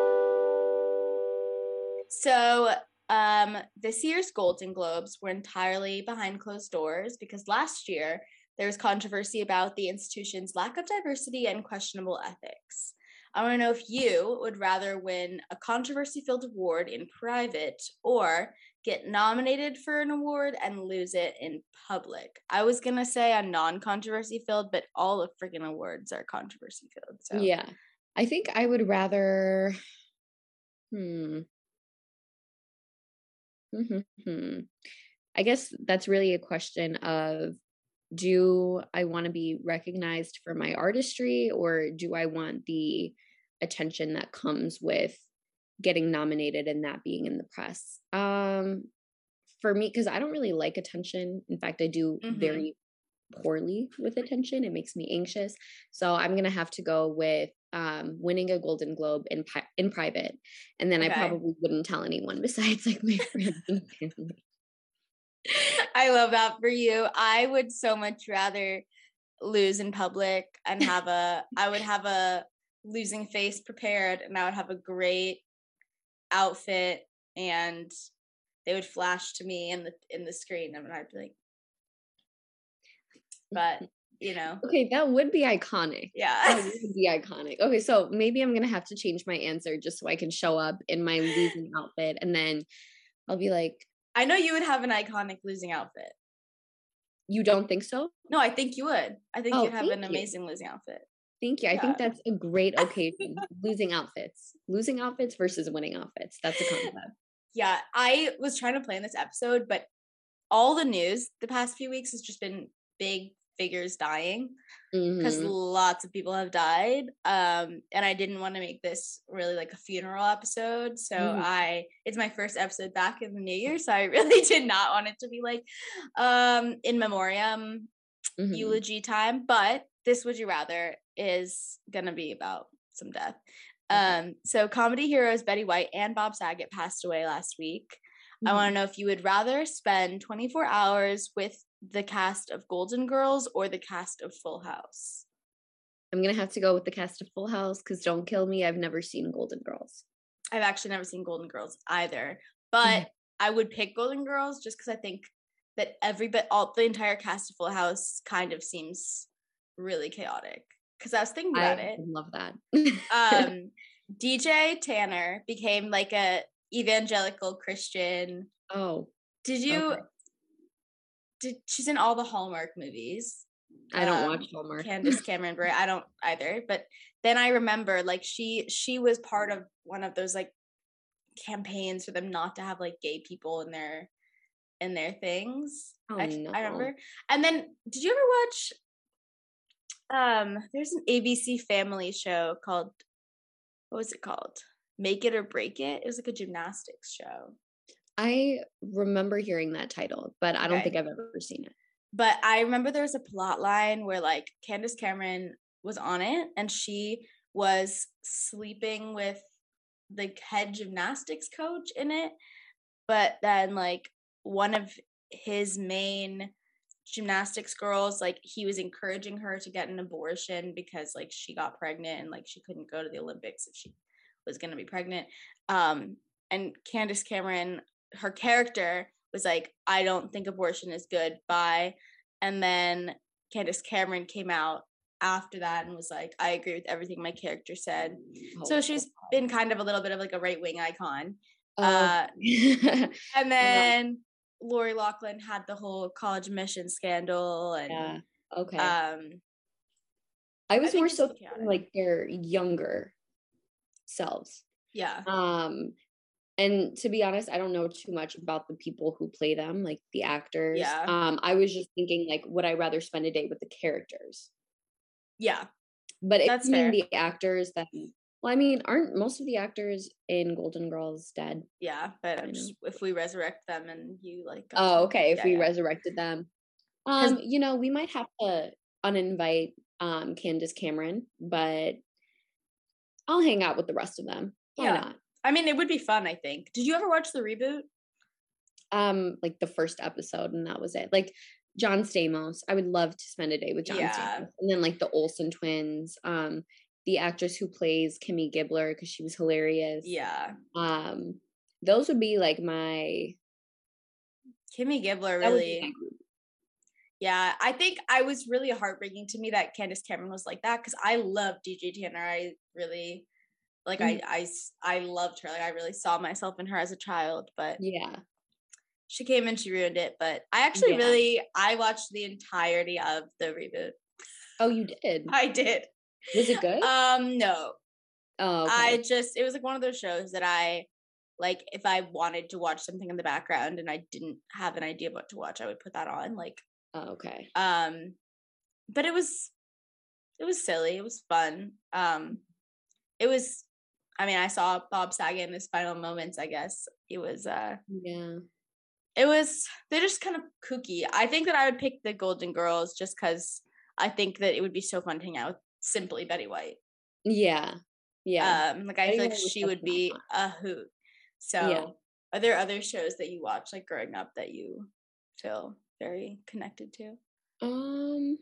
Speaker 5: So um, this year's Golden Globes were entirely behind closed doors because last year there was controversy about the institution's lack of diversity and questionable ethics. I want to know if you would rather win a controversy-filled award in private or get nominated for an award and lose it in public. I was going to say a non-controversy-filled, but all the freaking awards are controversy-filled. So.
Speaker 6: Yeah. I think I would rather... Hmm. Mm-hmm. I guess that's really a question of, do I want to be recognized for my artistry, or do I want the attention that comes with getting nominated and that being in the press? Um, for me, because I don't really like attention. In fact, I do
Speaker 5: Mm-hmm.
Speaker 6: very poorly with attention. It makes me anxious. So I'm going to have to go with um, winning a Golden Globe in pi- in private. And then
Speaker 5: Okay.
Speaker 6: I probably wouldn't tell anyone besides like my friends and family.
Speaker 5: I love that for you. I would so much rather lose in public and have a, I would have a losing face prepared, and I would have a great outfit, and they would flash to me in the in the screen, and I'd be like, but you know,
Speaker 6: Okay, that would be iconic.
Speaker 5: yeah.
Speaker 6: That would be iconic. Okay, so maybe I'm gonna have to change my answer just so I can show up in my losing outfit, and then I'll be like,
Speaker 5: I know you would have an iconic losing outfit.
Speaker 6: "You don't think so?"
Speaker 5: No, I think you would. I think
Speaker 6: Oh,
Speaker 5: you'd have an
Speaker 6: thank you.
Speaker 5: amazing losing outfit.
Speaker 6: Thank you. I
Speaker 5: Yeah.
Speaker 6: think that's a great occasion. Losing outfits, losing outfits versus winning outfits. That's a concept.
Speaker 5: Yeah, I was trying to plan this episode, but all the news the past few weeks has just been big figures dying because
Speaker 6: Mhm.
Speaker 5: lots of people have died. Um, and I didn't want to make this really like a funeral episode. So
Speaker 6: Mhm.
Speaker 5: I, it's my first episode back in the new year. So I really did not want it to be like um, in memoriam
Speaker 6: Mhm.
Speaker 5: eulogy time. But this Would You Rather is going to be about some death.
Speaker 6: Okay.
Speaker 5: Um, so comedy heroes Betty White and Bob Saget passed away last week. I
Speaker 6: Mhm.
Speaker 5: want to know if you would rather spend twenty-four hours with the cast of Golden Girls or the cast of Full House.
Speaker 6: I'm gonna have to go with the cast of Full House because don't kill me, I've never seen Golden Girls.
Speaker 5: I've actually never seen Golden Girls either, but
Speaker 6: Mhm.
Speaker 5: I would pick Golden Girls just because I think that every bit, all the entire cast of Full House kind of seems really chaotic. Because I was thinking
Speaker 6: I
Speaker 5: about it.
Speaker 6: would love that.
Speaker 5: Um, D J Tanner became like a evangelical Christian.
Speaker 6: Oh,
Speaker 5: Did you?
Speaker 6: okay.
Speaker 5: Did she's in all the Hallmark movies?
Speaker 6: I don't
Speaker 5: um,
Speaker 6: watch Hallmark.
Speaker 5: Candace Cameron Bure. I don't either. But then I remember like she she was part of one of those like campaigns for them not to have like gay people in their in their things.
Speaker 6: Oh,
Speaker 5: I,
Speaker 6: no.
Speaker 5: I remember. And then did you ever watch um there's an A B C family show called, what was it called? Make It or Break It? It was like a gymnastics show.
Speaker 6: I remember hearing that title, but I don't
Speaker 5: Okay.
Speaker 6: think I've ever seen it.
Speaker 5: But I remember there was a plot line where like Candace Cameron was on it and she was sleeping with the head gymnastics coach in it. But then like one of his main gymnastics girls, like he was encouraging her to get an abortion because like she got pregnant and like she couldn't go to the Olympics if she was going to be pregnant. Um, and Candace Cameron, her character was like, I don't think abortion is good, bye. And then Candace Cameron came out after that and was like, I agree with everything my character said. So
Speaker 6: Oh,
Speaker 5: she's been kind of a little bit of like a right-wing icon.
Speaker 6: oh.
Speaker 5: Uh,
Speaker 6: yeah.
Speaker 5: and then Lori Loughlin had the whole college admission scandal and
Speaker 6: Okay.
Speaker 5: um
Speaker 6: I was
Speaker 5: think
Speaker 6: more
Speaker 5: it's
Speaker 6: so
Speaker 5: so chaotic.
Speaker 6: like their younger selves.
Speaker 5: Yeah.
Speaker 6: Um, and to be honest, I don't know too much about the people who play them, like the actors.
Speaker 5: Yeah.
Speaker 6: Um, I was just thinking, like, would I rather spend a day with the characters?
Speaker 5: Yeah.
Speaker 6: But if
Speaker 5: That's
Speaker 6: you mean
Speaker 5: fair.
Speaker 6: the actors, then well, I mean, aren't most of the actors in Golden Girls dead?
Speaker 5: Yeah, but
Speaker 6: I
Speaker 5: I'm
Speaker 6: know.
Speaker 5: just, if we resurrect them and you like. got
Speaker 6: Oh,
Speaker 5: them-
Speaker 6: okay. If
Speaker 5: yeah,
Speaker 6: we
Speaker 5: yeah.
Speaker 6: resurrected them, um, you know, we might have to uninvite um Candace Cameron, but I'll hang out with the rest of them. Why
Speaker 5: Yeah.
Speaker 6: not?
Speaker 5: I mean, it would be fun. I think. Did you ever watch the reboot?
Speaker 6: Um, like the first episode, and that was it. Like John Stamos, I would love to spend a day with John
Speaker 5: Yeah.
Speaker 6: Stamos, and then like the Olsen twins, um, the actress who plays Kimmy Gibbler because she was hilarious.
Speaker 5: Yeah.
Speaker 6: Um, those would be like my
Speaker 5: Kimmy Gibbler
Speaker 6: that would be
Speaker 5: really.
Speaker 6: my group.
Speaker 5: Yeah, I think I was really heartbreaking to me that Candace Cameron was like that because I love D J Tanner. I really like
Speaker 6: Mhm.
Speaker 5: I, I s- I loved her. Like I really saw myself in her as a child, but
Speaker 6: Yeah.
Speaker 5: she came and she ruined it. But I actually
Speaker 6: Yeah.
Speaker 5: really I watched the entirety of the reboot.
Speaker 6: Oh, you did?
Speaker 5: I did.
Speaker 6: Was it good?
Speaker 5: Um, no,
Speaker 6: oh, okay.
Speaker 5: I just it was like one of those shows that I like if I wanted to watch something in the background and I didn't have an idea what to watch, I would put that on. Like,
Speaker 6: oh, okay.
Speaker 5: um, but it was it was silly. It was fun. Um, it was. I mean, I saw Bob Saget in his final moments. I guess it was. Uh,
Speaker 6: Yeah.
Speaker 5: it was. They're just kind of kooky. I think that I would pick the Golden Girls just because I think that it would be so fun to hang out with simply Betty White.
Speaker 6: Yeah. Yeah.
Speaker 5: Um, like I
Speaker 6: Betty
Speaker 5: feel like
Speaker 6: White was
Speaker 5: she
Speaker 6: such
Speaker 5: would
Speaker 6: an
Speaker 5: be
Speaker 6: icon.
Speaker 5: a hoot. So,
Speaker 6: Yeah.
Speaker 5: are there other shows that you watch like growing up that you feel very connected to?
Speaker 6: Um,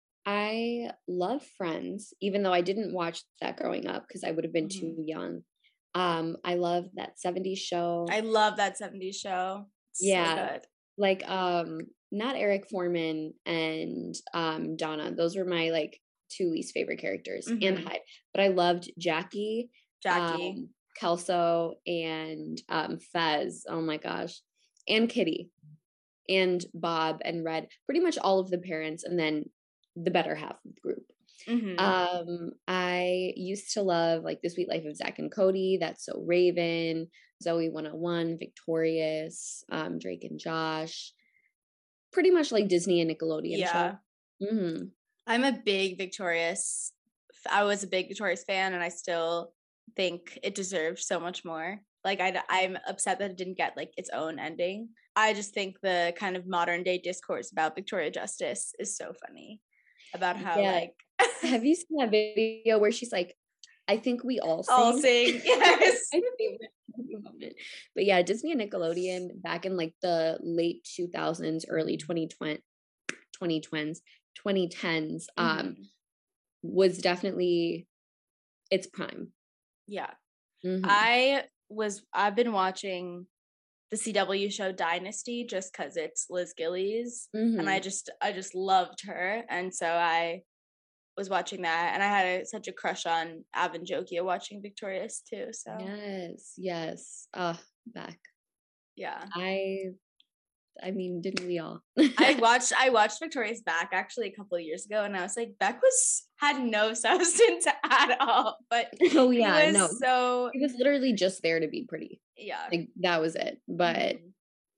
Speaker 6: I love Friends, even though I didn't watch that growing up because I would have been
Speaker 5: Mhm.
Speaker 6: too young. Um, I love that seventies show.
Speaker 5: I love that seventies show. It's
Speaker 6: Yeah.
Speaker 5: so good.
Speaker 6: like um not Eric Foreman and um Donna. Those were my like two least favorite characters and
Speaker 5: Mhm.
Speaker 6: Hyde. But I loved Jackie,
Speaker 5: Jackie.
Speaker 6: um, Kelso, and um Fez. Oh my gosh. And Kitty. And Bob and Red. Pretty much all of the parents and then the better half of the group.
Speaker 5: Mhm.
Speaker 6: Um, I used to love like The Sweet Life of Zach and Cody, That's So Raven, Zoe one oh one, Victorious, um, Drake and Josh. Pretty much like Disney and Nickelodeon
Speaker 5: Yeah.
Speaker 6: show. Mm-hmm.
Speaker 5: I'm a big Victorious. I was a big Victorious fan, and I still think it deserves so much more. Like I, I'm upset that it didn't get like its own ending. I just think the kind of modern day discourse about Victoria Justice is so funny. About how
Speaker 6: Yeah.
Speaker 5: like
Speaker 6: Have you seen that video where she's like, I think we all sing?
Speaker 5: all sing, yes.
Speaker 6: My favorite moment. But yeah, Disney and Nickelodeon back in like the late two thousands, early twenty twenty, twenty tens, twenty tens, um,
Speaker 5: Mhm.
Speaker 6: was definitely its prime.
Speaker 5: Yeah.
Speaker 6: Mhm.
Speaker 5: I was I've been watching the C W show Dynasty just because it's Liz Gillies. And
Speaker 6: Mhm.
Speaker 5: I just I just loved her, and so I was watching that, and I had a, such a crush on Avon Jokia watching Victorious too. So
Speaker 6: Yes, yes. Uh, Beck.
Speaker 5: yeah,
Speaker 6: I, I mean, didn't we all?
Speaker 5: I watched I watched Victorious back actually a couple of years ago, and I was like, Beck was had no substance at all, but
Speaker 6: oh
Speaker 5: he
Speaker 6: yeah,
Speaker 5: was
Speaker 6: no.
Speaker 5: so
Speaker 6: He was literally just there to be pretty.
Speaker 5: yeah.
Speaker 6: Like that was it. But
Speaker 5: Mhm.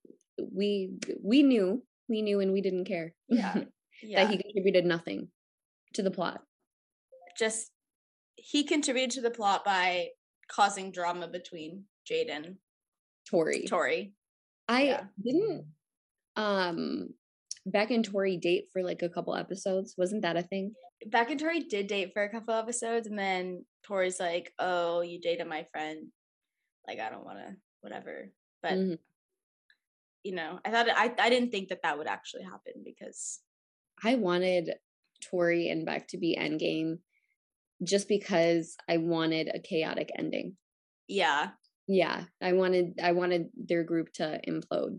Speaker 6: we we knew, we knew, and we didn't care.
Speaker 5: Yeah. yeah,
Speaker 6: that he contributed nothing to the plot.
Speaker 5: just he contributed to the plot by causing drama between Jade and
Speaker 6: Tori.
Speaker 5: Tori.
Speaker 6: I
Speaker 5: yeah.
Speaker 6: didn't um Beck and Tori date for like a couple episodes. Wasn't that a thing?
Speaker 5: Beck and Tori did date for a couple episodes, and then Tori's like, "Oh, you dated my friend. Like, I don't want to, whatever." But
Speaker 6: Mhm.
Speaker 5: you know, I thought I I didn't think that that would actually happen because
Speaker 6: I wanted Tori and Beck to be endgame just because I wanted a chaotic ending.
Speaker 5: yeah,
Speaker 6: Yeah, I wanted I wanted their group to implode.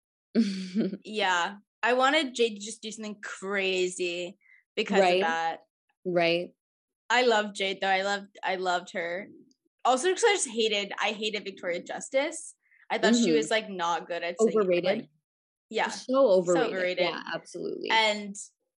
Speaker 5: yeah, I wanted Jade to just do something crazy because
Speaker 6: Right.
Speaker 5: of that.
Speaker 6: Right?
Speaker 5: I loved Jade though. I loved I loved her. Also, because I just hated I hated Victoria Justice. I thought she
Speaker 6: Mhm.
Speaker 5: was like not good at singing.
Speaker 6: Overrated.
Speaker 5: Like, yeah,
Speaker 6: So overrated.
Speaker 5: overrated.
Speaker 6: Yeah, absolutely.
Speaker 5: and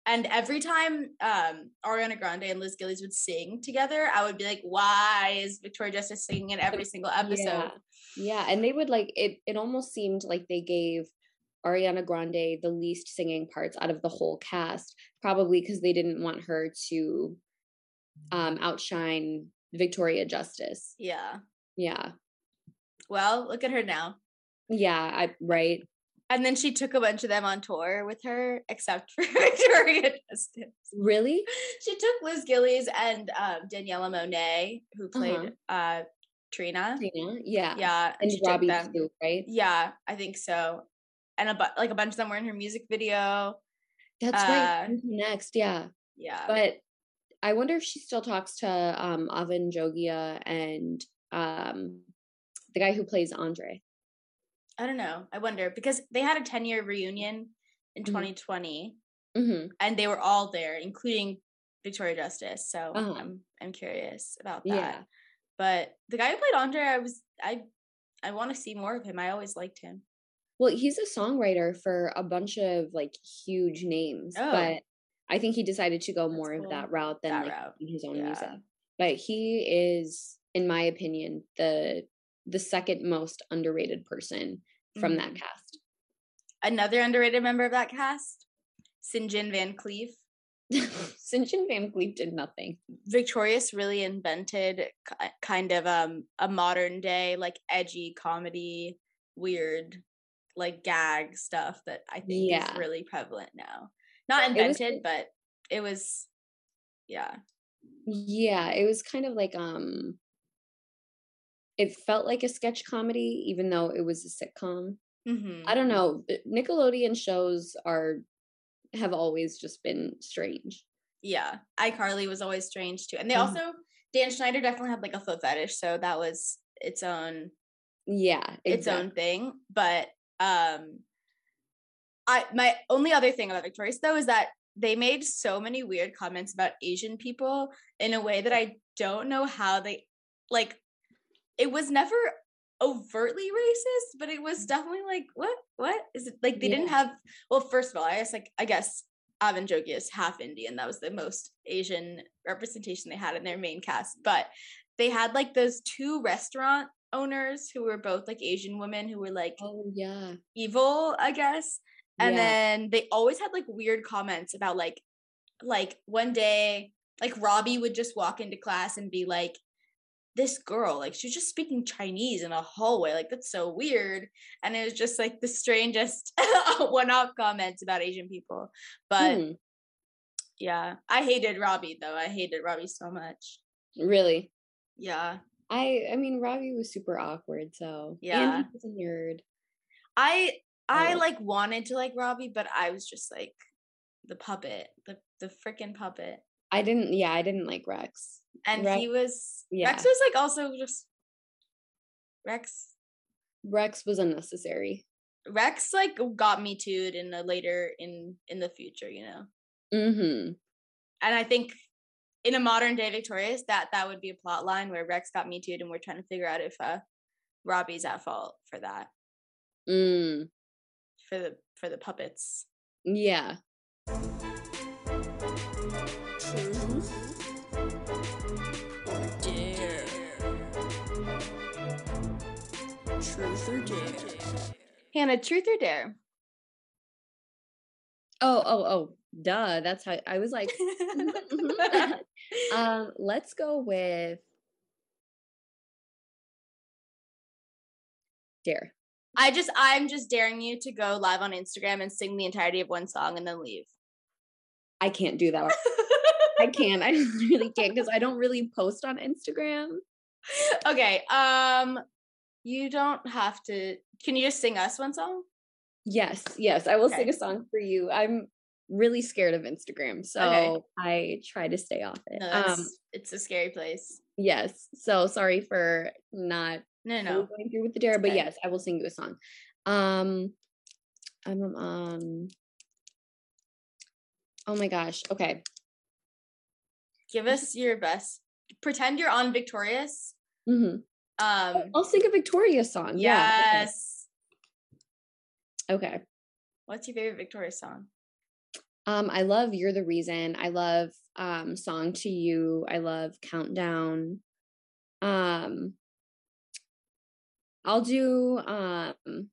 Speaker 5: And every time um, Ariana Grande and Liz Gillies would sing together, I would be like, why is Victoria Justice singing in every single episode?
Speaker 6: Yeah, yeah. And they would like it. It almost seemed like they gave Ariana Grande the least singing parts out of the whole cast, probably because they didn't want her to um, outshine Victoria Justice.
Speaker 5: Yeah.
Speaker 6: Yeah.
Speaker 5: Well, look at her now.
Speaker 6: Yeah, I right.
Speaker 5: And then she took a bunch of them on tour with her, except for Victoria Justice.
Speaker 6: Really?
Speaker 5: She took Liz Gillies and um, Daniela Monet, who played uh-huh. uh, Trina.
Speaker 6: Trina, yeah.
Speaker 5: Yeah.
Speaker 6: And, and Robbie too, right?
Speaker 5: Yeah, I think so. And a bu- like a bunch of them were in her music video.
Speaker 6: That's
Speaker 5: uh,
Speaker 6: right. Next, yeah.
Speaker 5: Yeah.
Speaker 6: But I wonder if she still talks to um, Avan Jogia and um, the guy who plays Andre.
Speaker 5: I don't know. I wonder because they had a ten-year reunion in mm-hmm. twenty twenty,
Speaker 6: mm-hmm.
Speaker 5: and they were all there, including Victoria Justice. So
Speaker 6: uh-huh.
Speaker 5: I'm I'm curious about that.
Speaker 6: Yeah.
Speaker 5: But the guy who played Andre, I was I I want to see more of him. I always liked him.
Speaker 6: Well, he's a songwriter for a bunch of like huge names,
Speaker 5: oh.
Speaker 6: but I think he decided to go
Speaker 5: That's
Speaker 6: more
Speaker 5: cool.
Speaker 6: of that route than
Speaker 5: that
Speaker 6: like
Speaker 5: route.
Speaker 6: his own
Speaker 5: yeah.
Speaker 6: music. But he is, in my opinion, the the second most underrated person from mm-hmm. that cast.
Speaker 5: Another underrated member of that cast, St. John Van Cleef.
Speaker 6: Saint John Van Cleef did nothing.
Speaker 5: Victorious really invented kind of um a modern day like edgy comedy, weird like gag stuff that I think yeah. is really prevalent now. Not invented, was, but it was, yeah.
Speaker 6: Yeah, it was kind of like um. It felt like a sketch comedy, even though it was a sitcom.
Speaker 5: Mm-hmm.
Speaker 6: I don't know. Nickelodeon shows are have always just been strange.
Speaker 5: Yeah, iCarly was always strange too, and they mm-hmm. also Dan Schneider definitely had like a foot fetish, so that was its own.
Speaker 6: Yeah, exactly.
Speaker 5: its own thing. But um, I my only other thing about Victorious though is that they made so many weird comments about Asian people in a way that I don't know how they like. It was never overtly racist, but it was definitely like, what, what is it? Like, they yeah. didn't have, well, first of all, I guess, like, I guess Avan Jogia is half Indian. That was the most Asian representation they had in their main cast. But they had, like, those two restaurant owners who were both, like, Asian women who were, like,
Speaker 6: oh, yeah,
Speaker 5: evil, I guess. And
Speaker 6: yeah.
Speaker 5: then they always had, like, weird comments about, like, like, one day, like, Robbie would just walk into class and be like, this girl, like, she's just speaking Chinese in a hallway. Like, that's so weird. And it was just, like, the strangest one-off comments about Asian people. But, hmm. yeah. I hated Robbie, though. I hated Robbie so much.
Speaker 6: Really?
Speaker 5: Yeah.
Speaker 6: I I mean, Robbie was super awkward, so.
Speaker 5: Yeah.
Speaker 6: And he was a nerd.
Speaker 5: I, I oh. like, wanted to like Robbie, but I was just, like, the puppet. The, the freaking puppet.
Speaker 6: I didn't, yeah, I didn't like Rex.
Speaker 5: And
Speaker 6: Rex,
Speaker 5: he was,
Speaker 6: yeah.
Speaker 5: Rex was like also just, Rex.
Speaker 6: Rex was unnecessary.
Speaker 5: Rex like got me too'd in a later, in, in the future, you know?
Speaker 6: Mm-hmm.
Speaker 5: And I think in a modern day Victorious, that, that would be a plot line where Rex got me too'd and we're trying to figure out if uh, Robbie's at fault for that.
Speaker 6: Mm.
Speaker 5: For the, for the puppets.
Speaker 6: Yeah.
Speaker 4: Truth or dare? Truth or dare?
Speaker 5: Hannah, truth or dare?
Speaker 6: Oh, oh, oh, duh. That's how I was like. um, let's go with dare.
Speaker 5: I just, I'm just daring you to go live on Instagram and sing the entirety of one song and then leave.
Speaker 6: I can't do that. I can't. I really can't because I don't really post on Instagram.
Speaker 5: Okay. Um, you don't have to. Can you just sing us one song?
Speaker 6: Yes. Yes. I will
Speaker 5: Okay.
Speaker 6: sing a song for you. I'm really scared of Instagram, so
Speaker 5: Okay.
Speaker 6: I try to stay off it.
Speaker 5: No, that's,
Speaker 6: um,
Speaker 5: it's a scary place.
Speaker 6: yes. So sorry for not
Speaker 5: No, no.
Speaker 6: going through with the dare, but
Speaker 5: okay.
Speaker 6: yes, I will sing you a song. Um, I'm um. Oh my gosh. Okay.
Speaker 5: Give us your best. Pretend you're on Victorious.
Speaker 6: Mm-hmm.
Speaker 5: Um,
Speaker 6: I'll sing a Victoria song. Yeah.
Speaker 5: yes.
Speaker 6: Okay. okay.
Speaker 5: What's your favorite Victorious song?
Speaker 6: Um, I love You're the Reason. I love um Song to You. I love Countdown. Um, I'll do um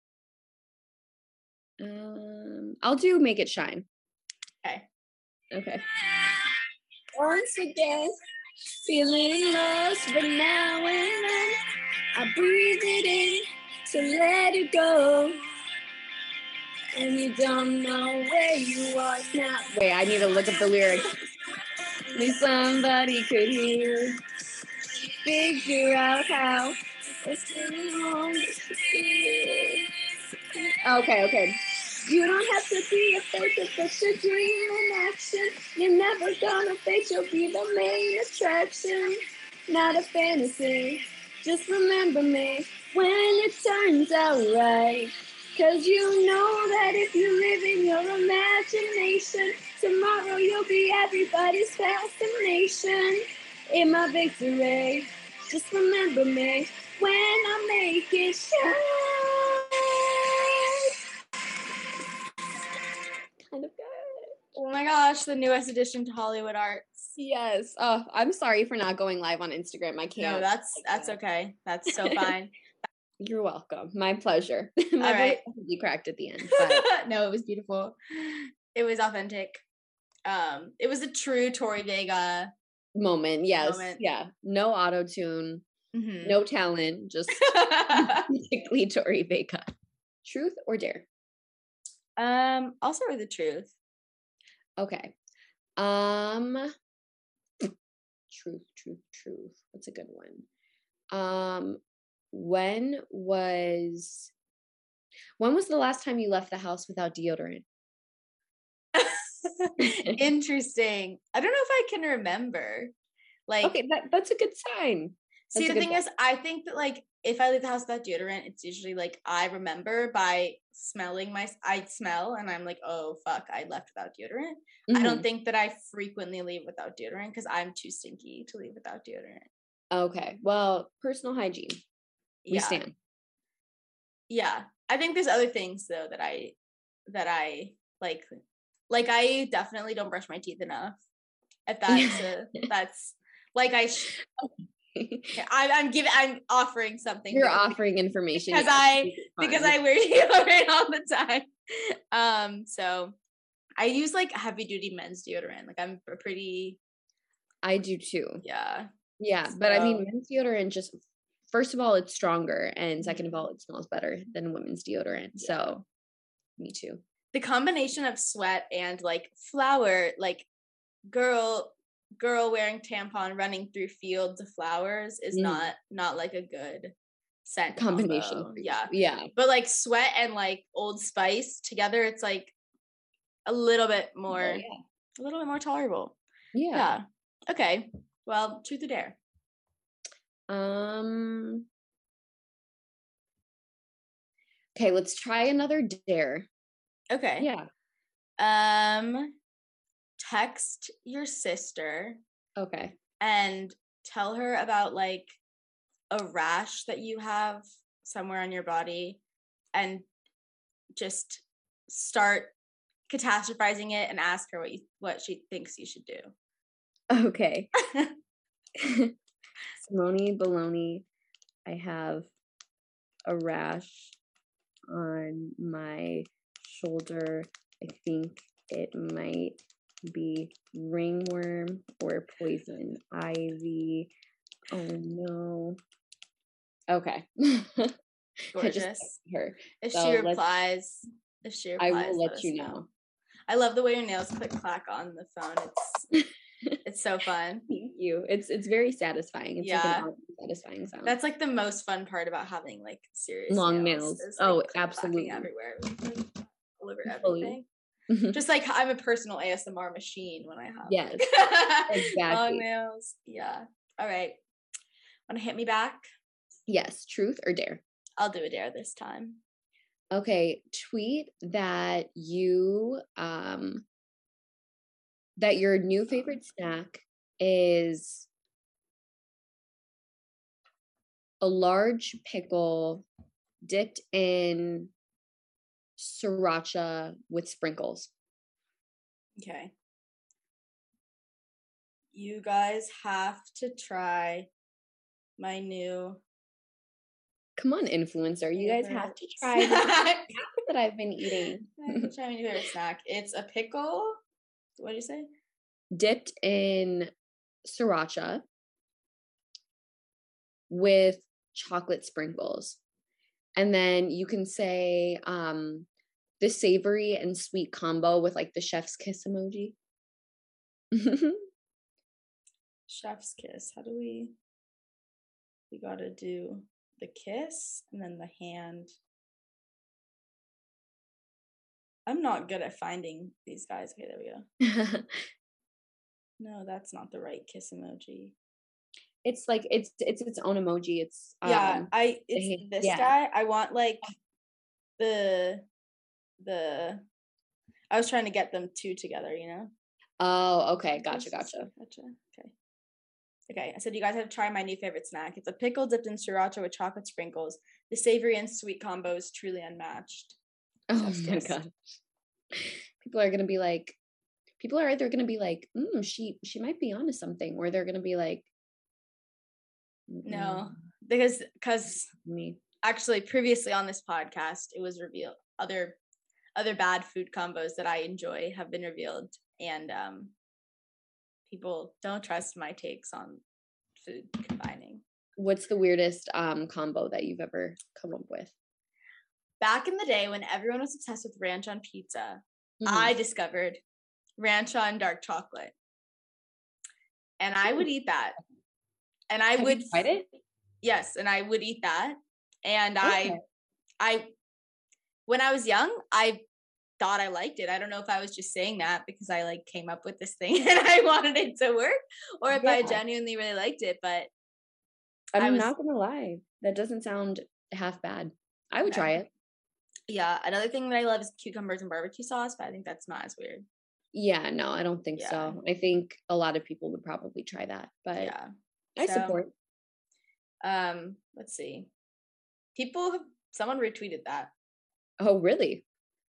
Speaker 6: um I'll do Make It Shine.
Speaker 5: Okay.
Speaker 6: Okay.
Speaker 3: Once again, feeling lost, but now and then I breathe it in to let it go. And you don't know where you are now.
Speaker 6: Wait, I need to look up the lyrics. Maybe somebody could hear. Figure out how.
Speaker 3: It's too long to see.
Speaker 6: Okay, okay.
Speaker 3: You don't have to be afraid to put your dream in action. You're never gonna face, you'll be the main attraction. Not a fantasy, just remember me when it turns out right. Cause you know that if you live in your imagination, tomorrow you'll be everybody's fascination. In my victory, just remember me when I make it shine. Kind of good.
Speaker 5: Oh my gosh, the newest addition to Hollywood Arts.
Speaker 6: Yes. Oh, I'm sorry for not going live on Instagram. I can't.
Speaker 5: No, that's that's okay. That's so fine.
Speaker 6: You're welcome. My pleasure. My
Speaker 5: All right.
Speaker 6: You cracked at the end. But
Speaker 5: No, it was beautiful. It was authentic. Um, it was a true Tori Vega
Speaker 6: moment. Yes.
Speaker 5: Moment.
Speaker 6: Yeah. No auto tune.
Speaker 5: Mhm.
Speaker 6: No talent. Just basically Tori Vega. Truth or dare?
Speaker 5: um, I'll start with the truth.
Speaker 6: Okay. Um. Truth. Truth. Truth. What's a good one? Um. When was when was the last time you left the house without deodorant?
Speaker 5: Interesting. I don't know if I can remember. Like,
Speaker 6: Okay, that, that's a good sign.
Speaker 5: see,
Speaker 6: That's a
Speaker 5: the
Speaker 6: good
Speaker 5: thing is, I think that like if I leave the house without deodorant, it's usually like I remember by smelling my. I smell and I'm like, oh fuck, I left without deodorant. I
Speaker 6: Mhm.
Speaker 5: don't think that I frequently leave without deodorant because I'm too stinky to leave without deodorant.
Speaker 6: Okay. Well, personal hygiene. We
Speaker 5: Yeah,
Speaker 6: stand.
Speaker 5: yeah. I think there's other things though that I that I like. Like I definitely don't brush my teeth enough. If that's a, that's like I. Sh- I, I'm giving. I'm offering something.
Speaker 6: You're
Speaker 5: here
Speaker 6: offering information.
Speaker 5: because
Speaker 6: yes,
Speaker 5: I
Speaker 6: it's
Speaker 5: because
Speaker 6: fine.
Speaker 5: I wear deodorant all the time. Um, so I use like heavy duty men's deodorant. Like I'm a pretty
Speaker 6: I do too.
Speaker 5: yeah.
Speaker 6: Yeah, but I mean,
Speaker 5: So-
Speaker 6: men's deodorant just first of all, it's stronger, and second of all, it smells better than women's deodorant. So, me too.
Speaker 5: The combination of sweat and like flower, like girl girl wearing tampon running through fields of flowers is
Speaker 6: Mm.
Speaker 5: not not like a good scent
Speaker 6: Combination.
Speaker 5: combo.
Speaker 6: for you.
Speaker 5: Yeah.
Speaker 6: Yeah.
Speaker 5: But like sweat and like Old Spice together, it's like a little bit more,
Speaker 6: Oh, yeah.
Speaker 5: a little bit more tolerable.
Speaker 6: Yeah.
Speaker 5: Yeah. Okay. Well, truth or dare?
Speaker 6: Um. Okay, let's try another dare.
Speaker 5: Okay.
Speaker 6: Yeah.
Speaker 5: Um, text your sister
Speaker 6: Okay.
Speaker 5: and tell her about like a rash that you have somewhere on your body, and just start catastrophizing it and ask her what you what she thinks you should do.
Speaker 6: Okay. Simone Baloney, I have a rash on my shoulder. I think it might be ringworm or poison ivy. Oh no. Okay. I just
Speaker 5: Gorgeous.
Speaker 6: texted her.
Speaker 5: If
Speaker 6: So
Speaker 5: she
Speaker 6: let's-
Speaker 5: replies, if she
Speaker 6: I
Speaker 5: replies,
Speaker 6: will let
Speaker 5: us
Speaker 6: you know.
Speaker 5: I love the way your nails click clack on the phone. It's it's so fun.
Speaker 6: Thank you. It's it's very satisfying. It's like
Speaker 5: Yeah.
Speaker 6: an oddly satisfying sound.
Speaker 5: That's like the most fun part about having like serious
Speaker 6: Long
Speaker 5: nails.
Speaker 6: nails.
Speaker 5: is,
Speaker 6: Oh,
Speaker 5: like, click-clacking
Speaker 6: absolutely.
Speaker 5: everywhere, like, all over
Speaker 6: Fully.
Speaker 5: everything.
Speaker 6: Mhm.
Speaker 5: Just like I'm a personal A S M R machine when I have
Speaker 6: Yes,
Speaker 5: like,
Speaker 6: exactly.
Speaker 5: long nails. Yeah. All right. Want to hit me back?
Speaker 6: Yes, truth or dare?
Speaker 5: I'll do a dare this time.
Speaker 6: Okay, tweet that you um that your new favorite snack is a large pickle dipped in sriracha with sprinkles.
Speaker 5: Okay. You guys have to try my new
Speaker 6: Come on, influencer. You guys have to try the
Speaker 5: snack.
Speaker 6: snack that I've been eating.
Speaker 5: You have to try my new favorite snack. It's a pickle. What did you say?
Speaker 6: Dipped in sriracha with chocolate sprinkles. And then you can say um, the savory and sweet combo with like the chef's kiss emoji.
Speaker 5: Chef's kiss. How do we? We gotta do the kiss and then the hand. I'm not good at finding these guys. Okay, there we go. No, that's not the right kiss emoji.
Speaker 6: It's like it's it's its own emoji. It's
Speaker 5: Yeah,
Speaker 6: um,
Speaker 5: I it's
Speaker 6: the-
Speaker 5: this
Speaker 6: yeah.
Speaker 5: guy. I want like the the. I was trying to get them two together, you know.
Speaker 6: Oh, okay, gotcha, gotcha.
Speaker 5: Gotcha. Okay. Okay, I said you guys have to try my new favorite snack. It's a pickle dipped in sriracha with chocolate sprinkles. The savory and sweet combo is truly unmatched.
Speaker 6: Oh
Speaker 5: Chef's
Speaker 6: my
Speaker 5: kiss.
Speaker 6: god, people are gonna be like, people are either gonna be like, mm, she she might be onto something, or they're gonna be like,
Speaker 5: No,
Speaker 6: "Mm,
Speaker 5: because because
Speaker 6: me.
Speaker 5: actually previously on this podcast it was revealed other other bad food combos that I enjoy have been revealed, and um people don't trust my takes on food combining.
Speaker 6: What's the weirdest um combo that you've ever come up with?
Speaker 5: Back in the day when everyone was obsessed with ranch on pizza,
Speaker 6: Mhm.
Speaker 5: I discovered ranch on dark chocolate, and I would eat that, and I
Speaker 6: Have you
Speaker 5: would
Speaker 6: tried it?
Speaker 5: yes, and I would eat that, and
Speaker 6: Okay.
Speaker 5: I I when I was young, I thought I liked it. I don't know if I was just saying that because I like came up with this thing and I wanted it to work, or if I
Speaker 6: Yeah.
Speaker 5: genuinely really liked it. But
Speaker 6: I'm
Speaker 5: I was-
Speaker 6: not gonna lie, that doesn't sound half bad. I would
Speaker 5: Okay.
Speaker 6: try it.
Speaker 5: yeah, another thing that I love is cucumbers and barbecue sauce, but I think that's not as weird.
Speaker 6: Yeah, no, I don't think
Speaker 5: Yeah.
Speaker 6: so. I think a lot of people would probably try that, but
Speaker 5: Yeah.
Speaker 6: I
Speaker 5: So,
Speaker 6: support.
Speaker 5: Um, let's see. People have someone retweeted that.
Speaker 6: Oh, really?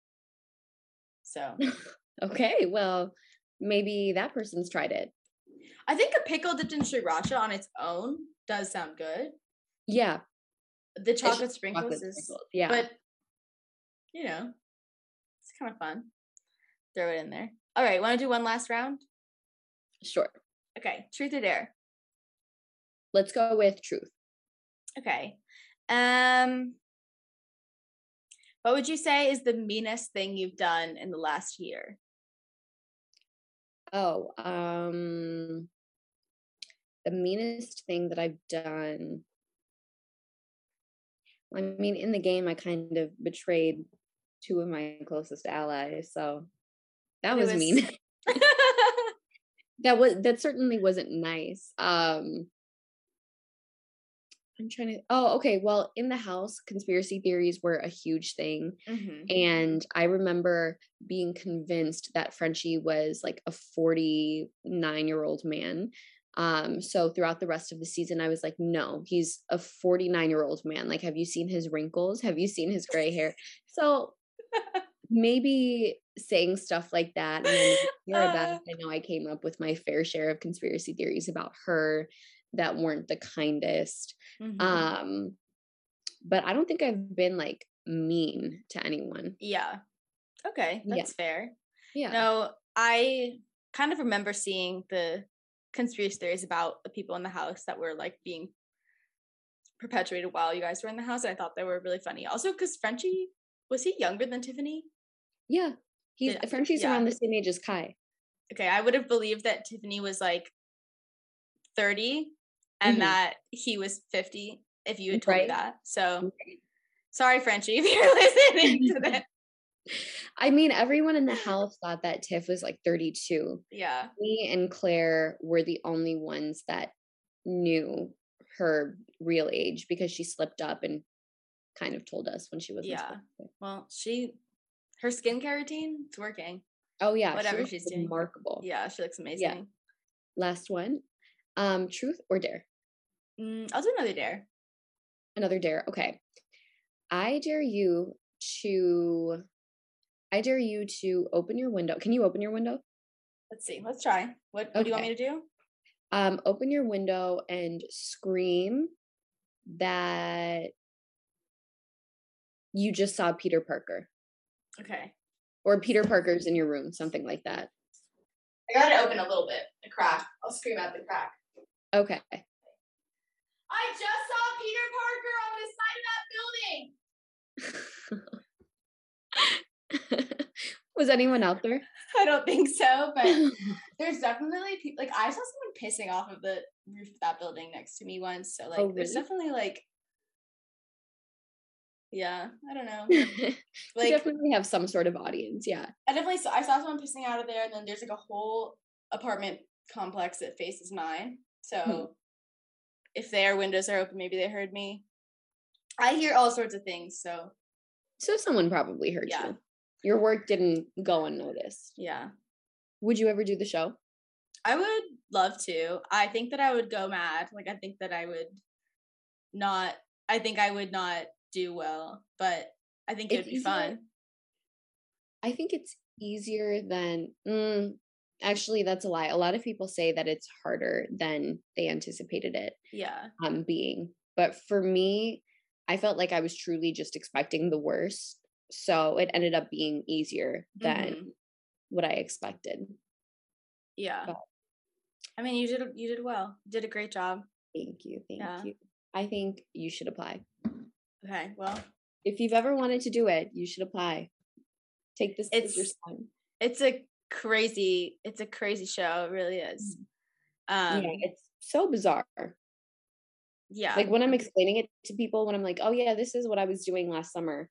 Speaker 5: So
Speaker 6: Okay, well, maybe that person's tried it.
Speaker 5: I think a pickle dipped in sriracha on its own does sound good.
Speaker 6: Yeah,
Speaker 5: The
Speaker 6: it's
Speaker 5: chocolate
Speaker 6: just
Speaker 5: sprinkles
Speaker 6: chocolate
Speaker 5: is
Speaker 6: sprinkles. Yeah,
Speaker 5: but you know, it's kind of fun. Throw it in there. All right, want to do one last round?
Speaker 6: sure.
Speaker 5: Okay, truth or dare.
Speaker 6: Let's go with truth.
Speaker 5: Okay. Um what would you say is the meanest thing you've done in the last year?
Speaker 6: Oh, um, the meanest thing that I've done. I mean, in the game, I kind of betrayed two of my closest allies, so that
Speaker 5: It
Speaker 6: was,
Speaker 5: was-
Speaker 6: mean. that was that certainly wasn't nice. Um, I'm trying to. Oh, okay. Well, in the house, conspiracy theories were a huge thing.
Speaker 5: Mhm.
Speaker 6: And I remember being convinced that Frenchie was like a forty-nine year old man. Um, so throughout the rest of the season, I was like, no, he's a forty-nine year old man. Like, have you seen his wrinkles? Have you seen his gray hair? So maybe saying stuff like that. And then hear about
Speaker 5: Uh.
Speaker 6: it, I know I came up with my fair share of conspiracy theories about her that weren't the kindest.
Speaker 5: Mhm.
Speaker 6: Um, but I don't think I've been like mean to anyone.
Speaker 5: Yeah. Okay,
Speaker 6: Yeah.
Speaker 5: that's fair.
Speaker 6: Yeah.
Speaker 5: No, I kind of remember seeing the conspiracy theories about the people in the house that were like being perpetuated while you guys were in the house. And I thought they were really funny. Also, because Frenchie, was he younger than Tiffany?
Speaker 6: Yeah. He's
Speaker 5: Yeah,
Speaker 6: Frenchie's
Speaker 5: yeah.
Speaker 6: around the same age as Kai.
Speaker 5: Okay, I would have believed that Tiffany was like thirty and
Speaker 6: Mhm.
Speaker 5: that he was fifty if you had told me
Speaker 6: Right.
Speaker 5: that. So
Speaker 6: Right.
Speaker 5: sorry, Frenchie, if you're listening to this.
Speaker 6: I mean, everyone in the house thought that Tiff was like thirty-two.
Speaker 5: Yeah.
Speaker 6: Me and Claire were the only ones that knew her real age because she slipped up and kind of told us when she wasn't
Speaker 5: Yeah.
Speaker 6: supposed to.
Speaker 5: Well, she, her skincare routine, it's working.
Speaker 6: Oh yeah,
Speaker 5: Whatever
Speaker 6: she looks
Speaker 5: she's doing.
Speaker 6: remarkable.
Speaker 5: Yeah, she looks amazing.
Speaker 6: Last one. Um, truth or dare?
Speaker 5: Mm, I'll do another dare.
Speaker 6: Another dare. Okay. I dare you to I dare you to open your window. Can you open your window?
Speaker 5: Let's see. Let's try. What, what do you want
Speaker 6: Okay.
Speaker 5: me to do?
Speaker 6: Um, open your window and scream that you just saw Peter Parker,
Speaker 5: Okay.
Speaker 6: or Peter Parker's in your room, something like that.
Speaker 5: I got it open a little bit. A crack. I'll scream out the crack.
Speaker 6: Okay.
Speaker 5: I just saw Peter Parker on the side of that building.
Speaker 6: Was anyone out there?
Speaker 5: I don't think so, but there's definitely people. Like I saw someone pissing off of the roof of that building next to me once. So like,
Speaker 6: Oh,
Speaker 5: there's
Speaker 6: really?
Speaker 5: definitely like, yeah, I don't know.
Speaker 6: You
Speaker 5: Like
Speaker 6: definitely have some sort of audience. Yeah.
Speaker 5: I definitely saw. I saw someone pissing out of there, and then there's like a whole apartment complex that faces mine. So
Speaker 6: Hmm.
Speaker 5: if their windows are open, maybe they heard me. I hear all sorts of things. So
Speaker 6: So someone probably heard
Speaker 5: Yeah.
Speaker 6: you. Your work didn't go unnoticed.
Speaker 5: yeah.
Speaker 6: Would you ever do the show?
Speaker 5: I would love to. I think that I would go mad. Like I think that I would not I think I would not do well, but I think it
Speaker 6: It's
Speaker 5: would be
Speaker 6: easier-
Speaker 5: fun.
Speaker 6: I think it's easier than. Mm, actually, that's a lie. A lot of people say that it's harder than they anticipated it
Speaker 5: Yeah.
Speaker 6: um, being. But for me, I felt like I was truly just expecting the worst. So it ended up being easier than
Speaker 5: Mhm.
Speaker 6: what I expected.
Speaker 5: Yeah.
Speaker 6: But-
Speaker 5: I mean, you did you did well. You did a great job.
Speaker 6: Thank you. Thank
Speaker 5: Yeah.
Speaker 6: you. I think you should apply.
Speaker 5: Okay. Well,
Speaker 6: If you've ever wanted to do it, you should apply. Take this as your
Speaker 5: It's-
Speaker 6: sign.
Speaker 5: it's a crazy it's a crazy show. It really is. Um
Speaker 6: yeah, it's so bizarre.
Speaker 5: yeah.
Speaker 6: Like when I'm explaining it to people, when I'm like, oh yeah, this is what I was doing last summer,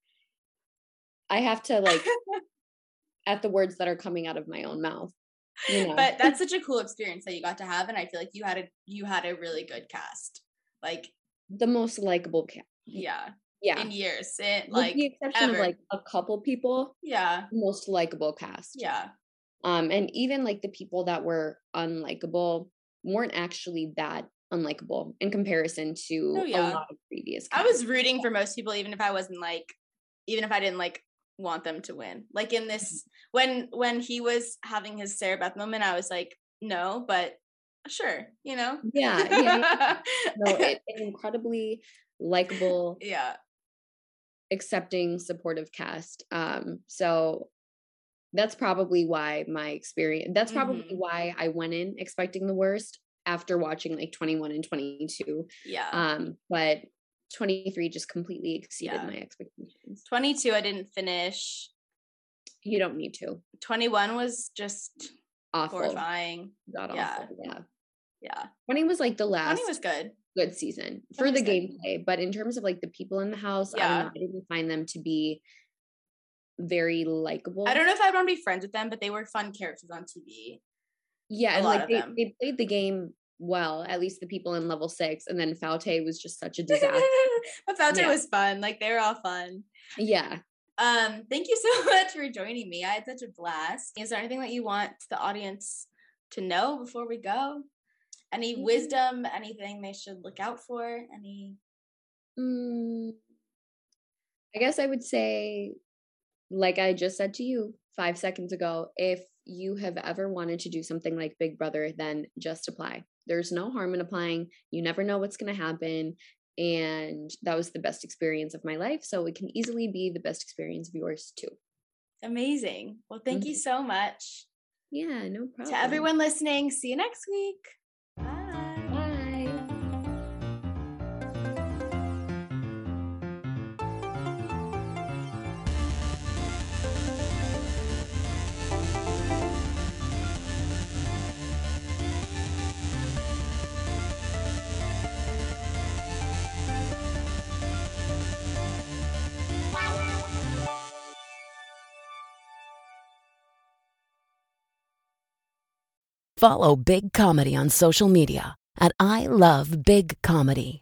Speaker 6: I have to like at the words that are coming out of my own mouth. You know?
Speaker 5: But that's such a cool experience that you got to have, and I feel like you had a you had a really good cast. Like
Speaker 6: the most likable cat.
Speaker 5: yeah,
Speaker 6: Yeah.
Speaker 5: in years, it,
Speaker 6: With
Speaker 5: like
Speaker 6: the exception
Speaker 5: ever.
Speaker 6: of like a couple people,
Speaker 5: yeah,
Speaker 6: the most likable cast.
Speaker 5: yeah,
Speaker 6: Um, and even like the people that were unlikable weren't actually that unlikable in comparison to
Speaker 5: Oh, yeah.
Speaker 6: a lot of previous
Speaker 5: I
Speaker 6: casts.
Speaker 5: was rooting for most people, even if I wasn't like, even if I didn't like want them to win. Like in this, when when he was having his Sarah Beth moment, I was like, no, but sure, you know.
Speaker 6: Yeah, yeah, yeah. No, it, an incredibly likable,
Speaker 5: yeah,
Speaker 6: accepting, supportive cast. Um, so that's probably why my experience. That's probably
Speaker 5: Mhm.
Speaker 6: why I went in expecting the worst after watching like twenty-one and twenty-two.
Speaker 5: yeah.
Speaker 6: Um, but twenty-three just completely exceeded
Speaker 5: Yeah.
Speaker 6: my expectations.
Speaker 5: twenty-two, I didn't finish.
Speaker 6: You don't need to.
Speaker 5: twenty-one was just
Speaker 6: Awful.
Speaker 5: horrifying.
Speaker 6: God
Speaker 5: Yeah.
Speaker 6: awful. Yeah.
Speaker 5: Yeah,
Speaker 6: twenty was like the last
Speaker 5: twenty was good.
Speaker 6: good season for
Speaker 5: twenty
Speaker 6: the
Speaker 5: was good.
Speaker 6: gameplay, but in terms of like the people in the house, I don't
Speaker 5: Yeah.
Speaker 6: know. I didn't find them to be very likable.
Speaker 5: I don't know if I'd want to be friends with them, but they were fun characters on T V.
Speaker 6: Yeah,
Speaker 5: a
Speaker 6: and
Speaker 5: lot
Speaker 6: like
Speaker 5: of
Speaker 6: they,
Speaker 5: them.
Speaker 6: they played the game well, at least the people in level six, and then Faute was just such a disaster.
Speaker 5: But Fauci
Speaker 6: Yeah.
Speaker 5: was fun. Like they were all fun.
Speaker 6: Yeah.
Speaker 5: Um, thank you so much for joining me. I had such a blast. Is there anything that you want the audience to know before we go? Any
Speaker 6: Mm.
Speaker 5: wisdom, anything they should look out for? Any
Speaker 6: Mm, I guess I would say, like I just said to you five seconds ago, if you have ever wanted to do something like Big Brother, then just apply. There's no harm in applying. You never know what's going to happen. And that was the best experience of my life. So it can easily be the best experience of yours too.
Speaker 5: amazing. Well, thank you so much.
Speaker 6: Yeah, no problem.
Speaker 5: To everyone listening, see you next week. Bye.
Speaker 6: Bye.
Speaker 1: Follow Big Comedy on social media at I Love Big Comedy.